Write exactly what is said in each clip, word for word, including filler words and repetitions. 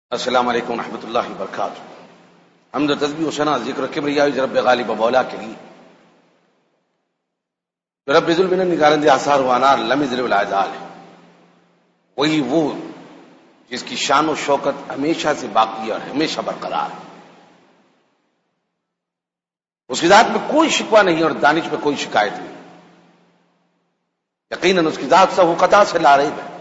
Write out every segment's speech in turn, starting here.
السلام علیکم ورحمۃ اللہ وبرکاتہ۔ حمد و تسبیح و ثنا ذکر کبریاء رب غالب مولا کے لیے جو رب ذل من نگارند آثار و انار لم یذل العذال ہے، وہی وہ جس کی شان و شوکت ہمیشہ سے باقی اور ہمیشہ برقرار ہے، اس کی ذات میں کوئی شکوہ نہیں اور دانش میں کوئی شکایت نہیں، یقیناً اس کی ذات سے قطع سے لا ریب ہے۔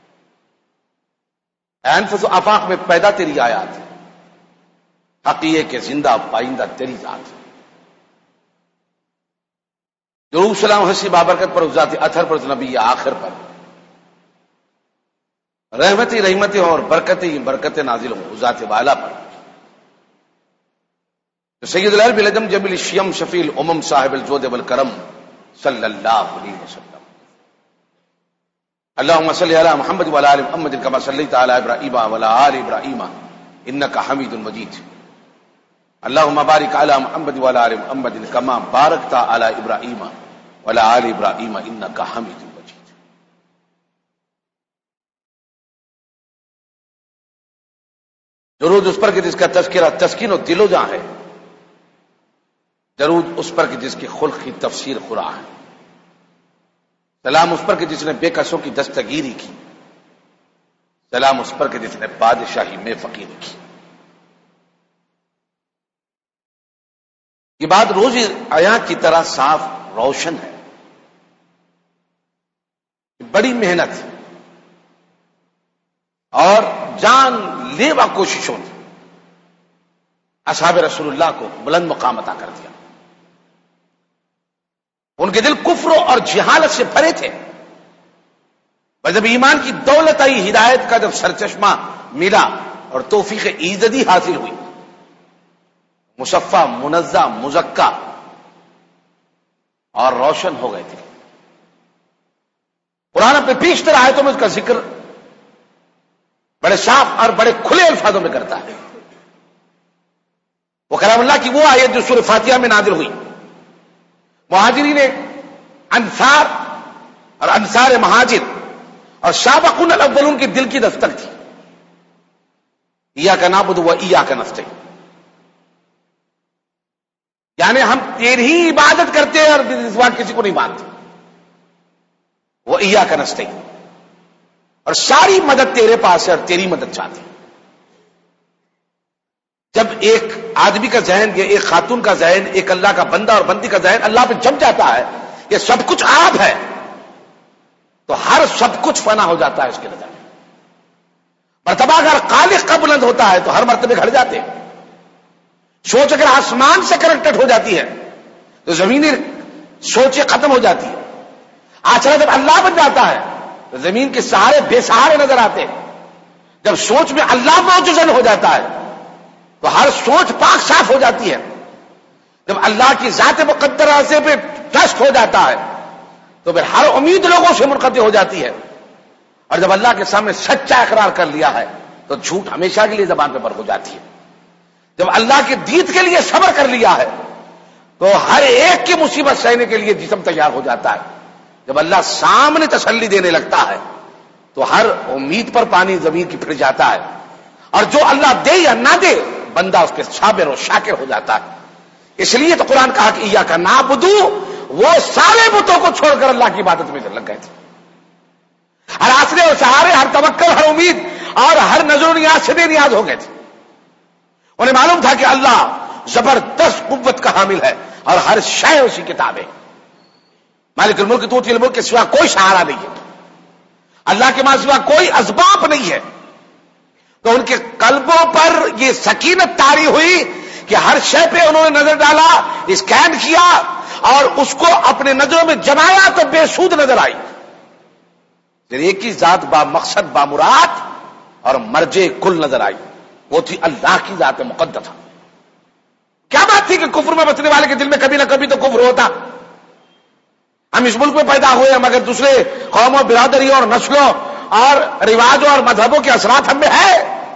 انفس و آفاق میں پیدا تیری آیات ہے، حقیقے کے زندہ پائندہ تیری ذات ہے۔ درود سلام حسی بابرکت پر، ذات اطہر پر، نبی آخر پر، رحمتی رحمتیں اور برکتیں برکتیں نازل ہوں ذات والا پر، جو سید العرب العجم جمیل الشیم شفیع الامم صاحب الجود والکرم صلی اللہ علیہ وسلم۔ اللهم صل على محمد وعلى ال محمد كما صليت على ابراهيم وعلى ال ابراهيم انك حميد مجيد۔ اللهم بارك على محمد وعلى ال محمد كما باركت على ابراهيم وعلى ال ابراهيم انك حميد مجيد۔ درود اس پر کہ جس کا تذکرہ تسکین و دل و جاں ہے، درود اس پر کہ جس کی خلق کی تفسیر قرآن ہے، سلام اس پر کہ جس نے بے کسوں کی دستگیری کی، سلام اس پر کہ جس نے بادشاہی میں فقیری کی۔ یہ بات روز عیاں کی طرح صاف روشن ہے، بڑی محنت اور جان لیوا کوششوں نے اصحاب رسول اللہ کو بلند مقام عطا کر دیا۔ ان کے دل کفر اور جہالت سے بھرے تھے، پر جب ایمان کی دولت آئی، ہدایت کا جب سرچشمہ ملا اور توفیق ایزدی حاصل ہوئی، مصفہ منزہ مزکہ اور روشن ہو گئے تھے۔ قرآن اپنے بیشتر آیتوں میں اس کا ذکر بڑے صاف اور بڑے کھلے الفاظوں میں کرتا ہے۔ وہ کلام اللہ کی وہ آیت جو سورہ فاتحہ میں نازل ہوئی، مہاجرین انصار اور انصار مہاجر اور سابقون الاولون کی دل کی دستک تھی، ایاک نعبد و ایاک نستعین، یعنی ہم تیری ہی عبادت کرتے ہیں اور سوا کسی کو نہیں مانتے، وہ ایاک نستعین، اور ساری مدد تیرے پاس ہے اور تیری مدد چاہتے ہیں۔ جب ایک آدمی کا ذہن یا ایک خاتون کا ذہن، ایک اللہ کا بندہ اور بندی کا ذہن اللہ پہ جم جاتا ہے، یہ سب کچھ آپ ہے، تو ہر سب کچھ فنا ہو جاتا ہے اس کے نظر میں۔ مرتبہ اگر خالق کا بلند ہوتا ہے تو ہر مرتبے گھٹ جاتے ہیں۔ سوچ اگر آسمان سے کنیکٹڈ ہو جاتی ہے تو زمینی سوچیں ختم ہو جاتی ہے۔ آچرا جب اللہ بن جاتا ہے تو زمین کے سہارے بے سہارے نظر آتے ہیں۔ جب سوچ میں اللہ موجود ہو جاتا ہے تو ہر سوچ پاک صاف ہو جاتی ہے۔ جب اللہ کی ذات مقدرہ سے پہ ٹرسٹ ہو جاتا ہے تو پھر ہر امید لوگوں سے منقطع ہو جاتی ہے، اور جب اللہ کے سامنے سچا اقرار کر لیا ہے تو جھوٹ ہمیشہ کے لیے زبان پہ بر ہو جاتی ہے۔ جب اللہ کے دید کے لیے صبر کر لیا ہے تو ہر ایک کی مصیبت سہنے کے لیے جسم تیار ہو جاتا ہے۔ جب اللہ سامنے تسلی دینے لگتا ہے تو ہر امید پر پانی زمین کی پھر جاتا ہے، اور جو اللہ دے یا نہ دے بندہ اس کے صابر و شاکر ہو جاتا ہے۔ اس لیے تو قرآن کہا کہ ایاک نعبد، وہ سارے بتوں کو چھوڑ کر اللہ کی عبادت میں لگ گئے تھے۔ ہر آسرے اور سہارے، ہر توکل، ہر امید اور ہر نظر و نیاز سے بے نیاز ہو گئے تھے۔ انہیں معلوم تھا کہ اللہ زبردست قوت کا حامل ہے اور ہر شے اسی کتاب ہے۔ مالک الملک توتی الملک کے سوا کوئی سہارا نہیں ہے، اللہ کے ماں سوا کوئی اسباب نہیں ہے۔ تو ان کے قلبوں پر یہ سکینت طاری ہوئی کہ ہر شے پہ انہوں نے نظر ڈالا، اسکین کیا اور اس کو اپنے نظروں میں جمایا تو بے سود نظر آئی۔ پھر ایک ہی ذات با مقصد با مراد اور مرجع کل نظر آئی، وہ تھی اللہ کی ذات مقدسہ۔ کیا بات تھی کہ کفر میں بچنے والے کے دل میں کبھی نہ کبھی تو کفر ہوتا۔ ہم اس ملک میں پیدا ہوئے ہیں مگر دوسرے قوموں، برادریوں اور نسلوں اور رواجوں اور مذہبوں کے اثرات ہم میں ہے۔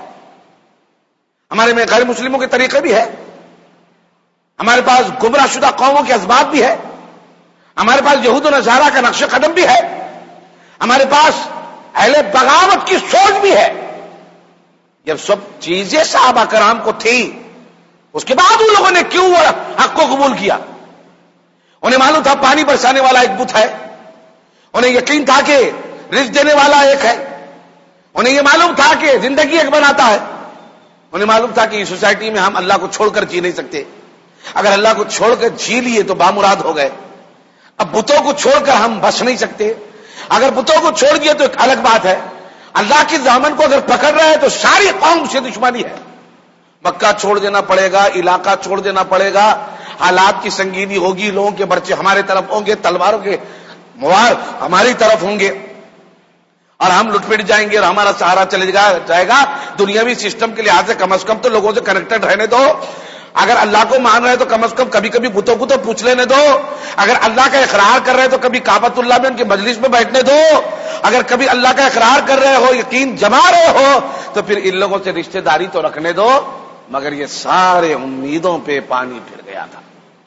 ہمارے میں غیر مسلموں کے طریقے بھی ہے، ہمارے پاس گمراہ شدہ قوموں کے اسباب بھی ہے، ہمارے پاس یہود و نصارہ کا نقش قدم بھی ہے، ہمارے پاس اہل بغاوت کی سوچ بھی ہے، جب سب چیزیں صحابہ کرام کو تھی اس کے بعد ان لوگوں نے کیوں حق کو قبول کیا؟ انہیں معلوم تھا پانی برسانے والا ایک بت ہے، انہیں یقین تھا کہ رزق دینے والا ایک ہے، انہیں یہ معلوم تھا کہ زندگی ایک بناتا ہے، انہیں معلوم تھا کہ اس سوسائٹی میں ہم اللہ کو چھوڑ کر جی نہیں سکتے، اگر اللہ کو چھوڑ کر جی لیے تو بامراد ہو گئے، اب بتوں کو چھوڑ کر ہم بچ نہیں سکتے، اگر بتوں کو چھوڑ دیے تو ایک الگ بات ہے، اللہ کی دامن کو اگر پکڑ رہے ہیں تو ساری قوم سے دشمنی ہے، مکہ چھوڑ دینا پڑے گا، علاقہ چھوڑ دینا پڑے گا، حالات کی سنگینی ہوگی، لوگوں کے برچے ہمارے طرف ہوں گے، تلواروں کے موار ہماری طرف ہوں گے اور ہم لٹ پٹ جائیں گے اور ہمارا سہارا چلے جائے گا۔ دنیاوی سسٹم کے لحاظ سے کم از کم تو لوگوں سے کنیکٹڈ رہنے دو، اگر اللہ کو مان رہے تو کم از کم کبھی کبھی بتوں کو تو پوچھ لینے دو، اگر اللہ کا اقرار کر رہے تو کبھی کعبۃ اللہ میں ان کے مجلس میں بیٹھنے دو، اگر کبھی اللہ کا اقرار کر رہے ہو، یقین جما رہے ہو تو پھر ان لوگوں سے رشتہ داری تو رکھنے دو۔ مگر یہ سارے امیدوں پہ پانی پھر گیا تھا،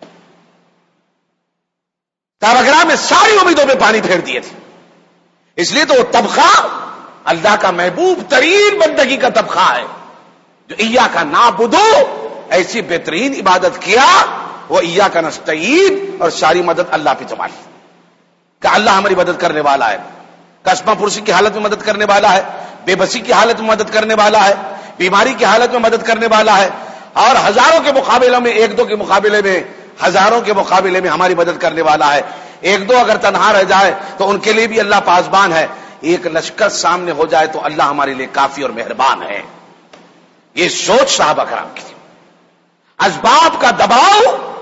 صحابہ کرام میں ساری امیدوں پہ پانی پھیر دیے تھے، اس لیے تو وہ طبقہ اللہ کا محبوب ترین بندگی کا طبقہ ہے جو ایاک نعبدو ایسی بہترین عبادت کیا، وہ ایاک نستعین اور ساری مدد اللہ پہ جما لی کہ اللہ ہماری مدد کرنے والا ہے، کشمہ پرسی کی حالت میں مدد کرنے والا ہے، بے بسی کی حالت میں مدد کرنے والا ہے، بیماری کی حالت میں مدد کرنے والا ہے، اور ہزاروں کے مقابلے میں ایک دو کے مقابلے میں ہزاروں کے مقابلے میں ہماری مدد کرنے والا ہے، ایک دو اگر تنہا رہ جائے تو ان کے لیے بھی اللہ پاسبان ہے، ایک لشکر سامنے ہو جائے تو اللہ ہمارے لیے کافی اور مہربان ہے۔ یہ سوچ صحابہ کرام کی تھی۔ اسباب کا دباؤ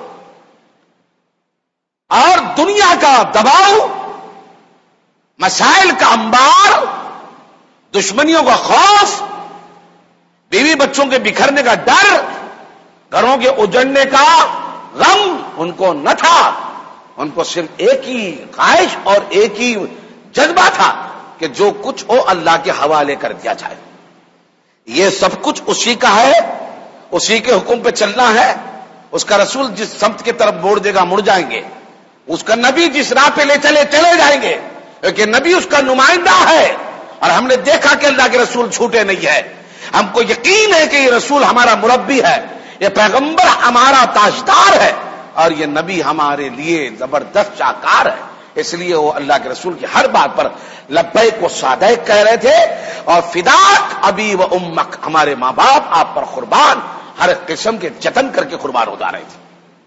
اور دنیا کا دباؤ، مسائل کا انبار، دشمنیوں کا خوف، بیوی بچوں کے بکھرنے کا ڈر، گھروں کے اجڑنے کا غم ان کو نہ تھا، ان کو صرف ایک ہی خواہش اور ایک ہی جذبہ تھا کہ جو کچھ ہو اللہ کے حوالے کر دیا جائے، یہ سب کچھ اسی کا ہے، اسی کے حکم پہ چلنا ہے، اس کا رسول جس سمت کی طرف موڑ دے گا مڑ جائیں گے، اس کا نبی جس راہ پہ لے چلے چلے جائیں گے، کیونکہ نبی اس کا نمائندہ ہے اور ہم نے دیکھا کہ اللہ کے رسول چھوٹے نہیں ہے، ہم کو یقین ہے کہ یہ رسول ہمارا مربی ہے، یہ پیغمبر ہمارا تاجدار ہے اور یہ نبی ہمارے لیے زبردست شاہکار ہے، اس لیے وہ اللہ کے رسول کی ہر بات پر لبیک و صادق کہہ رہے تھے، اور فداک ابی و امک، ہمارے ماں باپ آپ پر قربان، ہر قسم کے جتن کر کے قربان ہو جا رہے تھے۔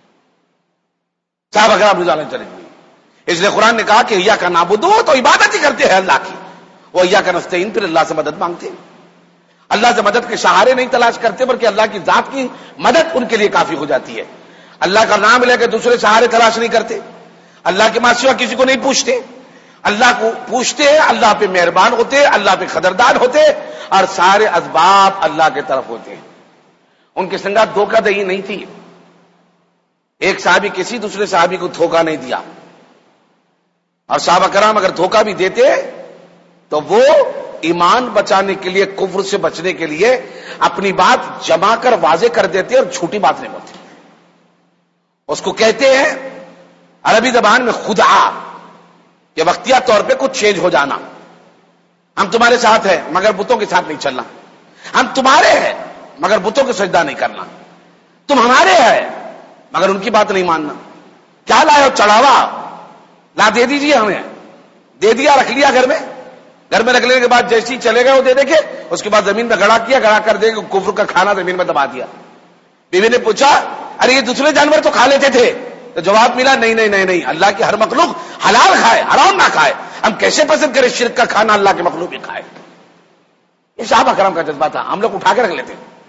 صاحب اگر آپ رضوان اللہ چلے ہوئی، اس لیے قرآن نے کہا کہ ایاک نعبدو، تو عبادت ہی کرتے ہیں اللہ کی، وہ ایاک نستعین، پھر اللہ سے مدد مانگتے ہیں، اللہ سے مدد کے سہارے نہیں تلاش کرتے بلکہ اللہ کی ذات کی مدد ان کے لیے کافی ہو جاتی ہے، اللہ کا نام لے کے دوسرے سہارے تلاش نہیں کرتے، اللہ کے ماں سوا کسی کو نہیں پوچھتے، اللہ کو پوچھتے ہیں، اللہ پہ مہربان ہوتے، اللہ پہ قدردان ہوتے اور سارے اسباب اللہ کے طرف ہوتے ہیں۔ ان کے سنگات دھوکہ دہی نہیں تھی، ایک صحابی کسی دوسرے صحابی کو دھوکہ نہیں دیا، اور صحابہ کرام اگر دھوکہ بھی دیتے تو وہ ایمان بچانے کے لیے، کفر سے بچنے کے لیے اپنی بات جما کر واضح کر دیتے اور جھوٹی بات نہیں بولتے، اس کو کہتے ہیں عربی زبان میں خدعہ، یہ وقتیہ طور پہ کچھ چینج ہو جانا، ہم تمہارے ساتھ ہیں مگر بتوں کے ساتھ نہیں چلنا، ہم تمہارے ہیں مگر بتوں کو سجدہ نہیں کرنا، تم ہمارے ہیں مگر ان کی بات نہیں ماننا، کیا لائے ہو چڑھاوا، لا دے دیجیے ہمیں، دے دیا رکھ لیا گھر میں، گھر میں رکھ لینے کے بعد جیسے ہی چلے گئے وہ دے دے کے اس کے بعد زمین میں گڑا کیا، گڑا کر دے کے کفر کا کھانا زمین میں دبا دیا۔ بیوی نے پوچھا ارے یہ دوسرے جانور تو کھا لیتے تھے، تو جواب ملا نہیں نہیں نہیں نہیں، اللہ کی ہر مخلوق حلال کھائے حرام نہ کھائے، ہم کیسے پسند کریں شرک کا کھانا اللہ کے مخلوق بھی کھائے۔ یہ صحابہ کرام کا جذبہ تھا، ہم لوگ اٹھا کے رکھ لیتے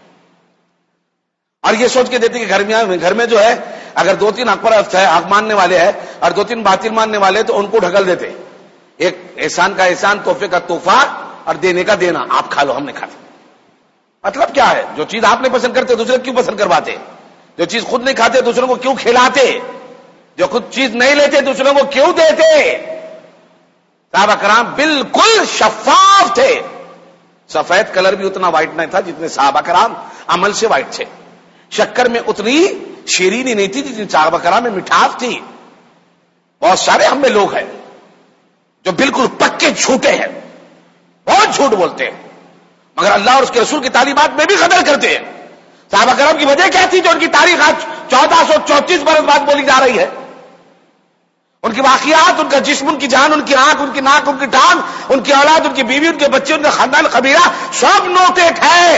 اور یہ سوچ کے دیتے کہ گھر میں گھر میں جو ہے اگر دو تین حق پرست ہے، حق ماننے والے ہیں اور دو تین باطل ماننے والے تو ان کو ڈھکل دیتے، ایک احسان کا احسان، تحفے کا تحفہ اور دینے کا دینا، آپ کھا لو ہم نے کھا لیا۔ مطلب کیا ہے؟ جو چیز آپ نہیں پسند کرتے دوسرے کیوں پسند کرواتے، جو چیز خود نہیں کھاتے دوسروں کو کیوں کھلاتے، جو خود چیز نہیں لیتے دوسروں کو کیوں دیتے؟ صحابہ کرام بالکل شفاف تھے، سفید کلر بھی اتنا وائٹ نہیں تھا جتنے صحابہ کرام عمل سے وائٹ تھے، شکر میں اتنی شیرینی نہیں تھی جتنی صحابہ کرام میں مٹھاس تھی۔ بہت سارے ہم میں لوگ ہیں جو بالکل پکے جھوٹے ہیں، بہت جھوٹ بولتے ہیں، مگر اللہ اور اس کے رسول کی تعلیمات میں بھی قدر کرتے ہیں. صحابہ کرام کی وجہ کیا تھی جو ان کی تاریخ آج چودہ سو چونتیس برس بعد بولی جا رہی ہے؟ ان کی واقعات، ان کا جسم، ان کی جان، ان کی آنکھ، ان کی ناک، ان کی ٹانگ، ان کی اولاد، ان کی بیوی، ان کے بچے، ان کا خاندان قبیلہ سب نوٹیٹ ہے،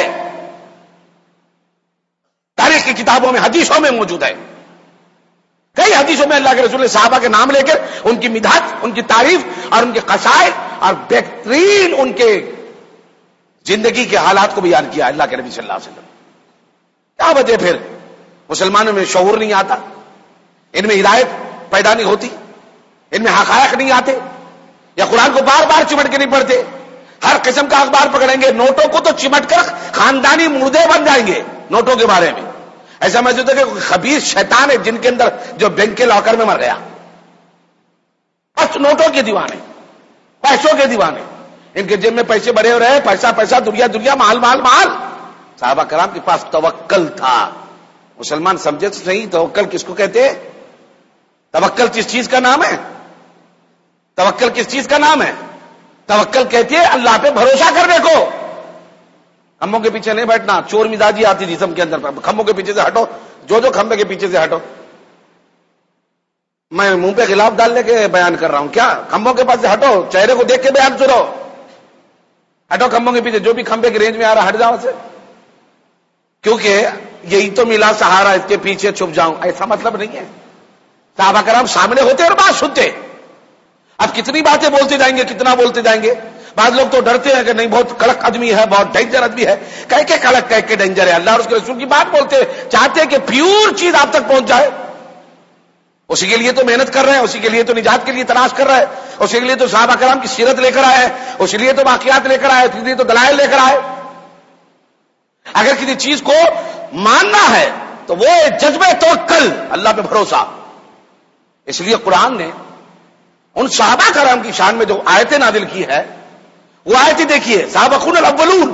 تاریخ کی کتابوں میں، حدیثوں میں موجود ہے. کئی حدیثوں میں اللہ کے رسول نے صحابہ کے نام لے کر ان کی مدحت، ان کی تعریف اور ان کے قصائد اور بہترین ان کے زندگی کے حالات کو بیان کیا اللہ کے نبی صلی اللہ علیہ وسلم. کیا وجہ پھر مسلمانوں میں شعور نہیں آتا، ان میں ہدایت پیدا نہیں ہوتی، ان میں حقائق نہیں آتے، یا قرآن کو بار بار چمٹ کے نہیں پڑھتے؟ ہر قسم کا اخبار پکڑیں گے، نوٹوں کو تو چمٹ کر خاندانی مردے بن جائیں گے نوٹوں کے بارے میں. ایسا محسوس ہے کہ کوئی خبیث شیطان ہے جن کے اندر جو بینک کے لاکر میں مر گیا. بس نوٹوں کے دیوانے، پیسوں کے دیوانے، ان کے جیب میں پیسے بھرے ہو رہے، پیسہ پیسہ، دنیا دنیا، مال مال مال. صحابہ کرام کے پاس توکل تھا. مسلمان سمجھے تو صحیح، توکل کس کو کہتے ہیں؟ توکل کس چیز کا نام ہے؟ توکل کس چیز کا نام ہے؟ توکل کہتے ہیں اللہ پہ بھروسہ کرنے کو. کھمبوں کے پیچھے نہیں بیٹھنا، چور مزاجی آتی جسم کے اندر. کھمبوں کے پیچھے سے ہٹو، جو جو کھمبے کے پیچھے سے ہٹو. میں منہ پہ غلاف ڈالنے کے بیان کر رہا ہوں کیا؟ کھمبوں کے پاس سے ہٹو، چہرے کو دیکھ کے بیان سنو. ہٹو کھمبوں کے پیچھے، جو بھی کھمبے کی رینج میں آ رہا ہٹ جاؤ سے، کیونکہ یہی تو ملا سہارا، اس کے پیچھے چھپ جاؤں. ایسا مطلب نہیں ہے. صحابہ کرام سامنے ہوتے اور بات سنتے. اب کتنی باتیں بولتے جائیں گے، کتنا بولتے جائیں گے. بعض لوگ تو ڈرتے ہیں کہ نہیں بہت کڑک آدمی ہے، بہت ڈینجر آدمی ہے. کہہ کے کڑک، کہہ کے ڈینجر ہے. اللہ اور اس کے رسول کی بات بولتے، چاہتے کہ پیور چیز آپ تک پہنچ جائے. اسی کے لیے تو محنت کر رہے ہیں، اسی کے لیے تو نجات کے لیے تلاش کر رہے ہیں، اسی کے لیے تو صحابہ کرام کی سیرت لے کر آئے ہیں، اسی لیے تو واقعات لے کر آئے، اسی لیے تو دلائل لے کر آئے. اگر کسی چیز کو ماننا ہے تو وہ جذبہ توکل، اللہ پہ بھروسہ. اس لیے قرآن نے ان صحابہ کرام کی شان میں جو آیتیں نازل کی ہے، وہ آیتیں دیکھیے. سابقون الاولون،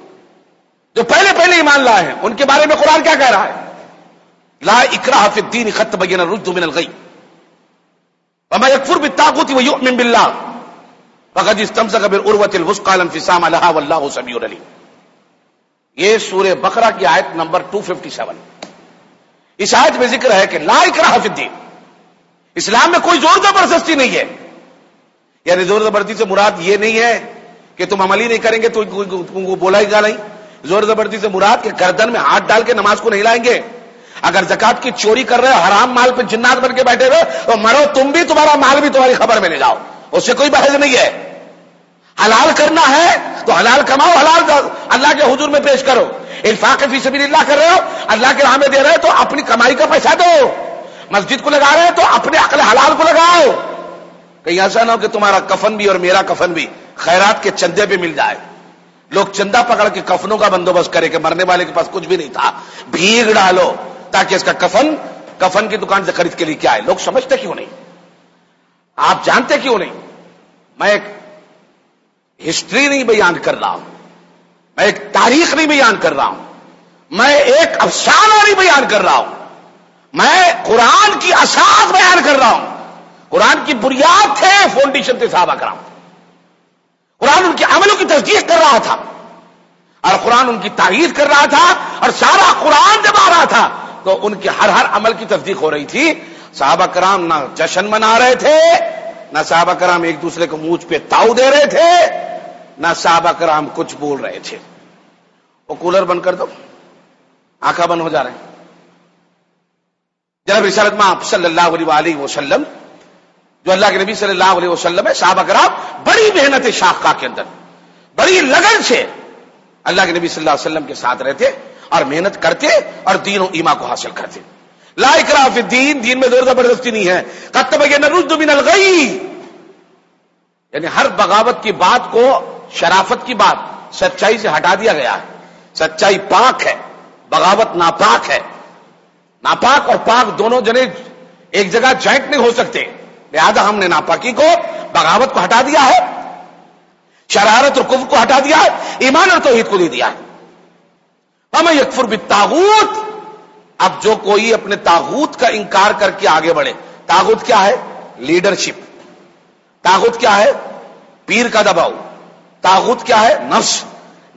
جو پہلے پہلے ایمان لائے ہیں، ان کے بارے میں قرآن کیا کہہ رہا ہے؟ لا اکراہ فی الدین قد تبین الرشد من الغی ومن یکفر بالطاغوت ویؤمن باللہ فقد استمسک بالعروۃ الوثقی لا انفصام لها واللہ سمیع علیم. یہ سورہ بقرہ کی آیت نمبر دو سو ستاون. اس آیت میں ذکر ہے کہ لا اکراہ فی الدین، اسلام میں کوئی زور زبردستی نہیں ہے. یعنی زور زبردستی سے مراد یہ نہیں ہے کہ تم عمل ہی نہیں کریں گے تو تم کو بولا ہی گا نہیں. زور زبردستی سے مراد کہ گردن میں ہاتھ ڈال کے نماز کو نہیں لائیں گے. اگر زکات کی چوری کر رہے ہو، حرام مال پہ جنات بن کے بیٹھے ہوئے تو مرو تم بھی، تمہارا مال بھی تمہاری خبر میں لے جاؤ، اس سے کوئی بحث نہیں ہے. حلال کرنا ہے تو حلال کماؤ، حلال اللہ کے حضور میں پیش کرو. انفاق فی سبیل اللہ کر رہے ہو، اللہ کے راہ میں دے رہے ہو تو اپنی کمائی کا پیسہ دو. مسجد کو لگا رہے ہیں تو اپنے عقل حلال کو لگاؤ. کہیں ایسا نہ ہو کہ تمہارا کفن بھی اور میرا کفن بھی خیرات کے چندے پہ مل جائے. لوگ چندہ پکڑ کے کفنوں کا بندوبست کرے کہ مرنے والے کے پاس کچھ بھی نہیں تھا، بھیگ ڈالو تاکہ اس کا کفن کفن کی دکان سے خرید کے لیے کیا ہے. لوگ سمجھتے کیوں نہیں؟ آپ جانتے کیوں نہیں؟ میں ایک ہسٹری نہیں بیان کر رہا ہوں، میں ایک تاریخ نہیں بیان کر رہا ہوں، میں ایک افسانہ نہیں بیان کر رہا ہوں، میں قرآن کی اساس بیان کر رہا ہوں. قرآن کی بنیاد تھے، فاؤنڈیشن تھے صحابہ کرام. قرآن ان کے عملوں کی تصدیق کر رہا تھا اور قرآن ان کی تائید کر رہا تھا. اور سارا قرآن جب آ رہا تھا تو ان کے ہر ہر عمل کی تصدیق ہو رہی تھی. صحابہ کرام نہ جشن منا رہے تھے، نہ صحابہ کرام ایک دوسرے کو مونچھ پہ تاؤ دے رہے تھے، نہ صحابہ کرام کچھ بول رہے تھے. وہ کولر بند کر دو، آنکھیں بند ہو جا رہے ہیں. جناب رسالت مآب صلی اللہ علیہ وآلہ وسلم، جو اللہ کے نبی صلی اللہ علیہ وسلم ہے، صحابہ کرام بڑی محنت شاقہ کے اندر بڑی لگن سے اللہ کے نبی صلی اللہ علیہ وسلم کے ساتھ رہتے اور محنت کرتے اور دین و ایمان کو حاصل کرتے. لا اکراہ فی الدین، دین میں زور زبردستی نہیں ہے. قد تبین الرشد من الغی، یعنی ہر بغاوت کی بات کو، شرافت کی بات سچائی سے ہٹا دیا گیا ہے. سچائی پاک ہے، بغاوت ناپاک ہے. ناپاک اور پاک دونوں جنے ایک جگہ جوائنٹ نہیں ہو سکتے، لہذا ہم نے ناپاکی کو، بغاوت کو ہٹا دیا ہے، شرارت اور کفر کو ہٹا دیا ہے، ایمان اور توحید کو دے دیا ہے. ومن یکفر بالطاغوت، اب جو کوئی اپنے طاغوت کا انکار کر کے آگے بڑھے. طاغوت کیا ہے؟ لیڈرشپ. طاغوت کیا ہے؟ پیر کا دباؤ. طاغوت کیا ہے؟ نفس.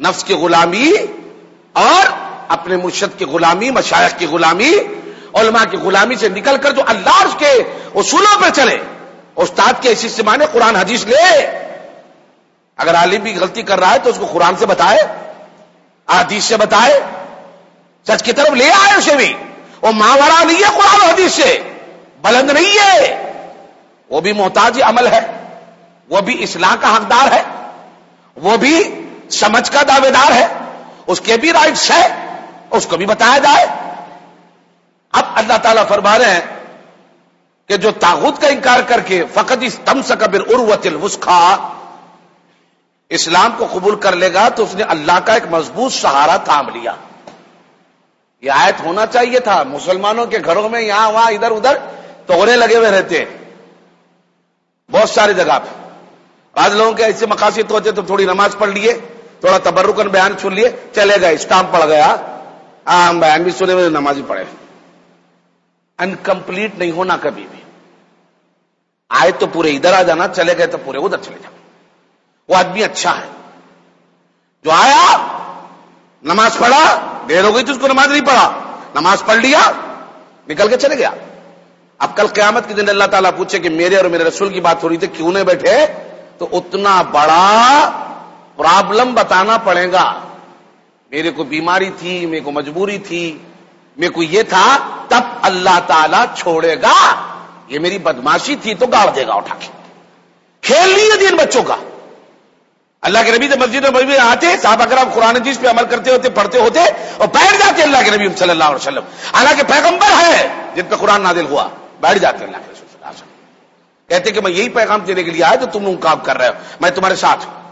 نفس کی غلامی اور اپنے مرشد کی غلامی، مشائخ کی غلامی، علماء کی غلامی سے نکل کر جو اللہ اور اس کے اصولوں پہ چلے. استاد کے ایسی سے مانے قرآن حدیث لے. اگر عالم بھی غلطی کر رہا ہے تو اس کو قرآن سے بتائے، حدیث سے بتائے، سچ کی طرف لے آئے اسے بھی. وہ ماورا نہیں ہے قرآن حدیث سے، بلند نہیں ہے، وہ بھی محتاج عمل ہے، وہ بھی اصلاح کا حقدار ہے، وہ بھی سمجھ کا دعوے دار ہے، اس کے بھی رائٹس ہے، اس کو بھی بتایا جائے. اب اللہ تعالیٰ فرما رہے ہیں کہ جو طاغوت کا انکار کر کے فقط استمسک بالعروۃ الوثقی اسلام کو قبول کر لے گا تو اس نے اللہ کا ایک مضبوط سہارا تھام لیا. یہ آیت ہونا چاہیے تھا. مسلمانوں کے گھروں میں یہاں وہاں ادھر ادھر توڑے لگے ہوئے رہتے ہیں بہت ساری جگہ پہ. بعض لوگوں کے ایسے مقاصد ہوتے تو تھوڑی نماز پڑھ لیے، تھوڑا تبرکن بیان سن لیے، چلے گئے، اسٹامپ پڑ گیا، ہم بیان بھی سنے ہوئے، نماز بھی پڑھے. انکمپلیٹ نہیں ہونا کبھی بھی. آئے تو پورے ادھر آ جانا، چلے گئے تو پورے ادھر چلے جانا. وہ آدمی اچھا ہے جو آیا، نماز پڑھا، دیر ہو گئی تو اس کو نماز نہیں پڑھا، نماز پڑھ لیا، نکل کے چلے گیا. اب کل قیامت کے دن اللہ تعالیٰ پوچھے کہ میرے اور میرے رسول کی بات ہو رہی تھی، کیوں نہیں بیٹھے؟ تو اتنا بڑا پرابلم بتانا پڑے گا. میرے کو بیماری تھی، میرے کو مجبوری تھی، میرے کو یہ تھا، تب اللہ تعالیٰ چھوڑے گا. یہ میری بدماشی تھی تو گاڑ دے گا اٹھا کے. کھیل نہیں ہے دین بچوں کا. اللہ کے نبی سے مسجد میں مسجد آتے، صحابہ کرام قرآن حدیث پہ عمل کرتے ہوتے، پڑھتے ہوتے اور بیٹھ جاتے اللہ کے نبی صلی اللہ علیہ وسلم. حالانکہ پیغمبر ہے جن پہ قرآن نازل ہوا، بیٹھ جاتے اللہ کے رسول صلی اللہ علیہ وسلم. کہتے کہ میں یہی پیغام دینے کے لیے آیا جو تم لوگ کام کر رہے ہو، میں تمہارے ساتھ ہوں.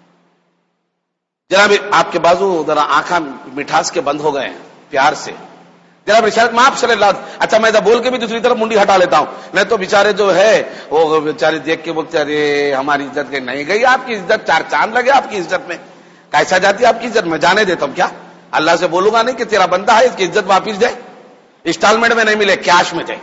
جناب آپ کے بازو ذرا آنکھاں مٹھاس کے بند ہو گئے ہیں پیار سے. جناب رسالت مآب صلی اللہ. اچھا میں بول کے بھی دوسری طرف منڈی ہٹا لیتا ہوں. میں تو بیچارے جو ہے وہ بیچارے دیکھ کے بولتے ارے ہماری عزت نہیں گئی، آپ کی عزت چار چاند لگے آپ کی عزت میں. کیسا جاتی ہے آپ کی عزت؟ میں جانے دیتا ہوں. کیا اللہ سے بولوں گا نہیں کہ تیرا بندہ ہے، اس کی عزت واپس دے، انسٹالمنٹ میں نہیں ملے، کیش میں دے.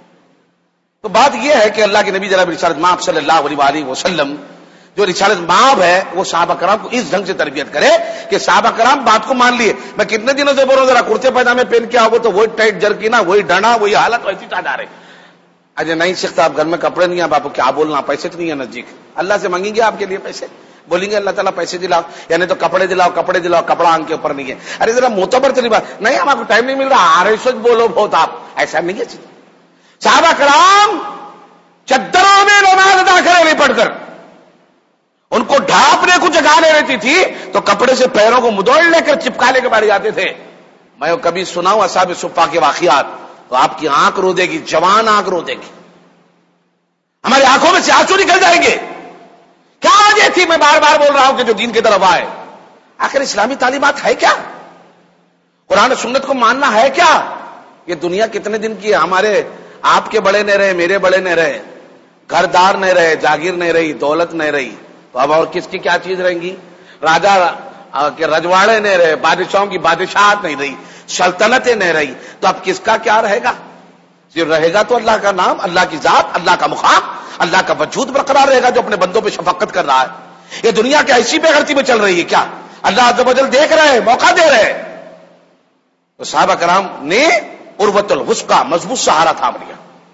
تو بات یہ ہے کہ اللہ کے نبی جناب رسالت مآب صلی اللہ علیہ وسلم جو رسالت مآب ہے وہ صحابہ کرام کو اس ڈھنگ سے تربیت کرے کہ صحابہ کرام بات کو مان لیے. میں کتنے دنوں سے بول رہا ہوں ذرا کرتے پیجامے پہن کے آؤ تو وہی ٹائٹ جرکینا، وہی ڈنا، وہی حالت ویسی چاہ رہے. اجے نہیں سیکھتا آپ گھر میں کپڑے نہیں ہیں، باپو کیا بولنا، پیسے تو نہیں ہے نزدیک. اللہ سے مانگیں گے آپ کے لیے پیسے، بولیں گے اللہ تعالیٰ پیسے دلاؤ، یعنی تو کپڑے دلاؤ کپڑے دلاؤ کپڑا آنکھ کے اوپر نہیں ہے. ارے ذرا معتبر چلی بات نہیں، ہم آپ کو ٹائم نہیں مل رہا، آرے سچ بولو بہت آپ، ایسا نہیں ہے. صحابہ کرام چدروں میں نماز ادا کرے نہیں پڑھ کر، ان کو ڈھانپنے کو جگہ نہیں رہتی تھی تو کپڑے سے پیروں کو مدوڑ لے کر چپکانے کے بارے آتے تھے. میں کبھی سناؤں اصحاب صفا کے واقعات تو آپ کی آنکھ رو دے گی، جوان آنکھ رو دے گی، ہماری آنکھوں میں سے آنسو نکل جائیں گے. کیا وجہ تھی؟ میں بار بار بول رہا ہوں کہ جو دین کی طرف آئے. آخر اسلامی تعلیمات ہے کیا؟ قرآن سنت کو ماننا ہے کیا؟ یہ دنیا کتنے دن کی ہے؟ ہمارے آپ کے بڑے نہیں رہے، میرے بڑے نہیں رہے، گھر دار نہیں رہے، جاگیر نہیں رہی، دولت نہیں رہی، تو اب اور کس کی کیا چیز رہیں گی؟ راجا کے رجواڑے نہیں رہے، بادشاہوں کی بادشاہت نہیں رہی، سلطنتیں نہیں رہی، تو اب کس کا کیا رہے گا؟ صرف رہے گا تو اللہ کا نام، اللہ کی ذات، اللہ کا مقام، اللہ کا وجود برقرار رہے گا جو اپنے بندوں پہ شفقت کر رہا ہے. یہ دنیا کے ایسی بے غیرتی میں چل رہی ہے کیا؟ اللہ عز و جل دیکھ رہے ہیں، موقع دے رہے ہیں. تو صحابہ کرام نے عروۃ الوثقی مضبوط سہارا تھام لیا،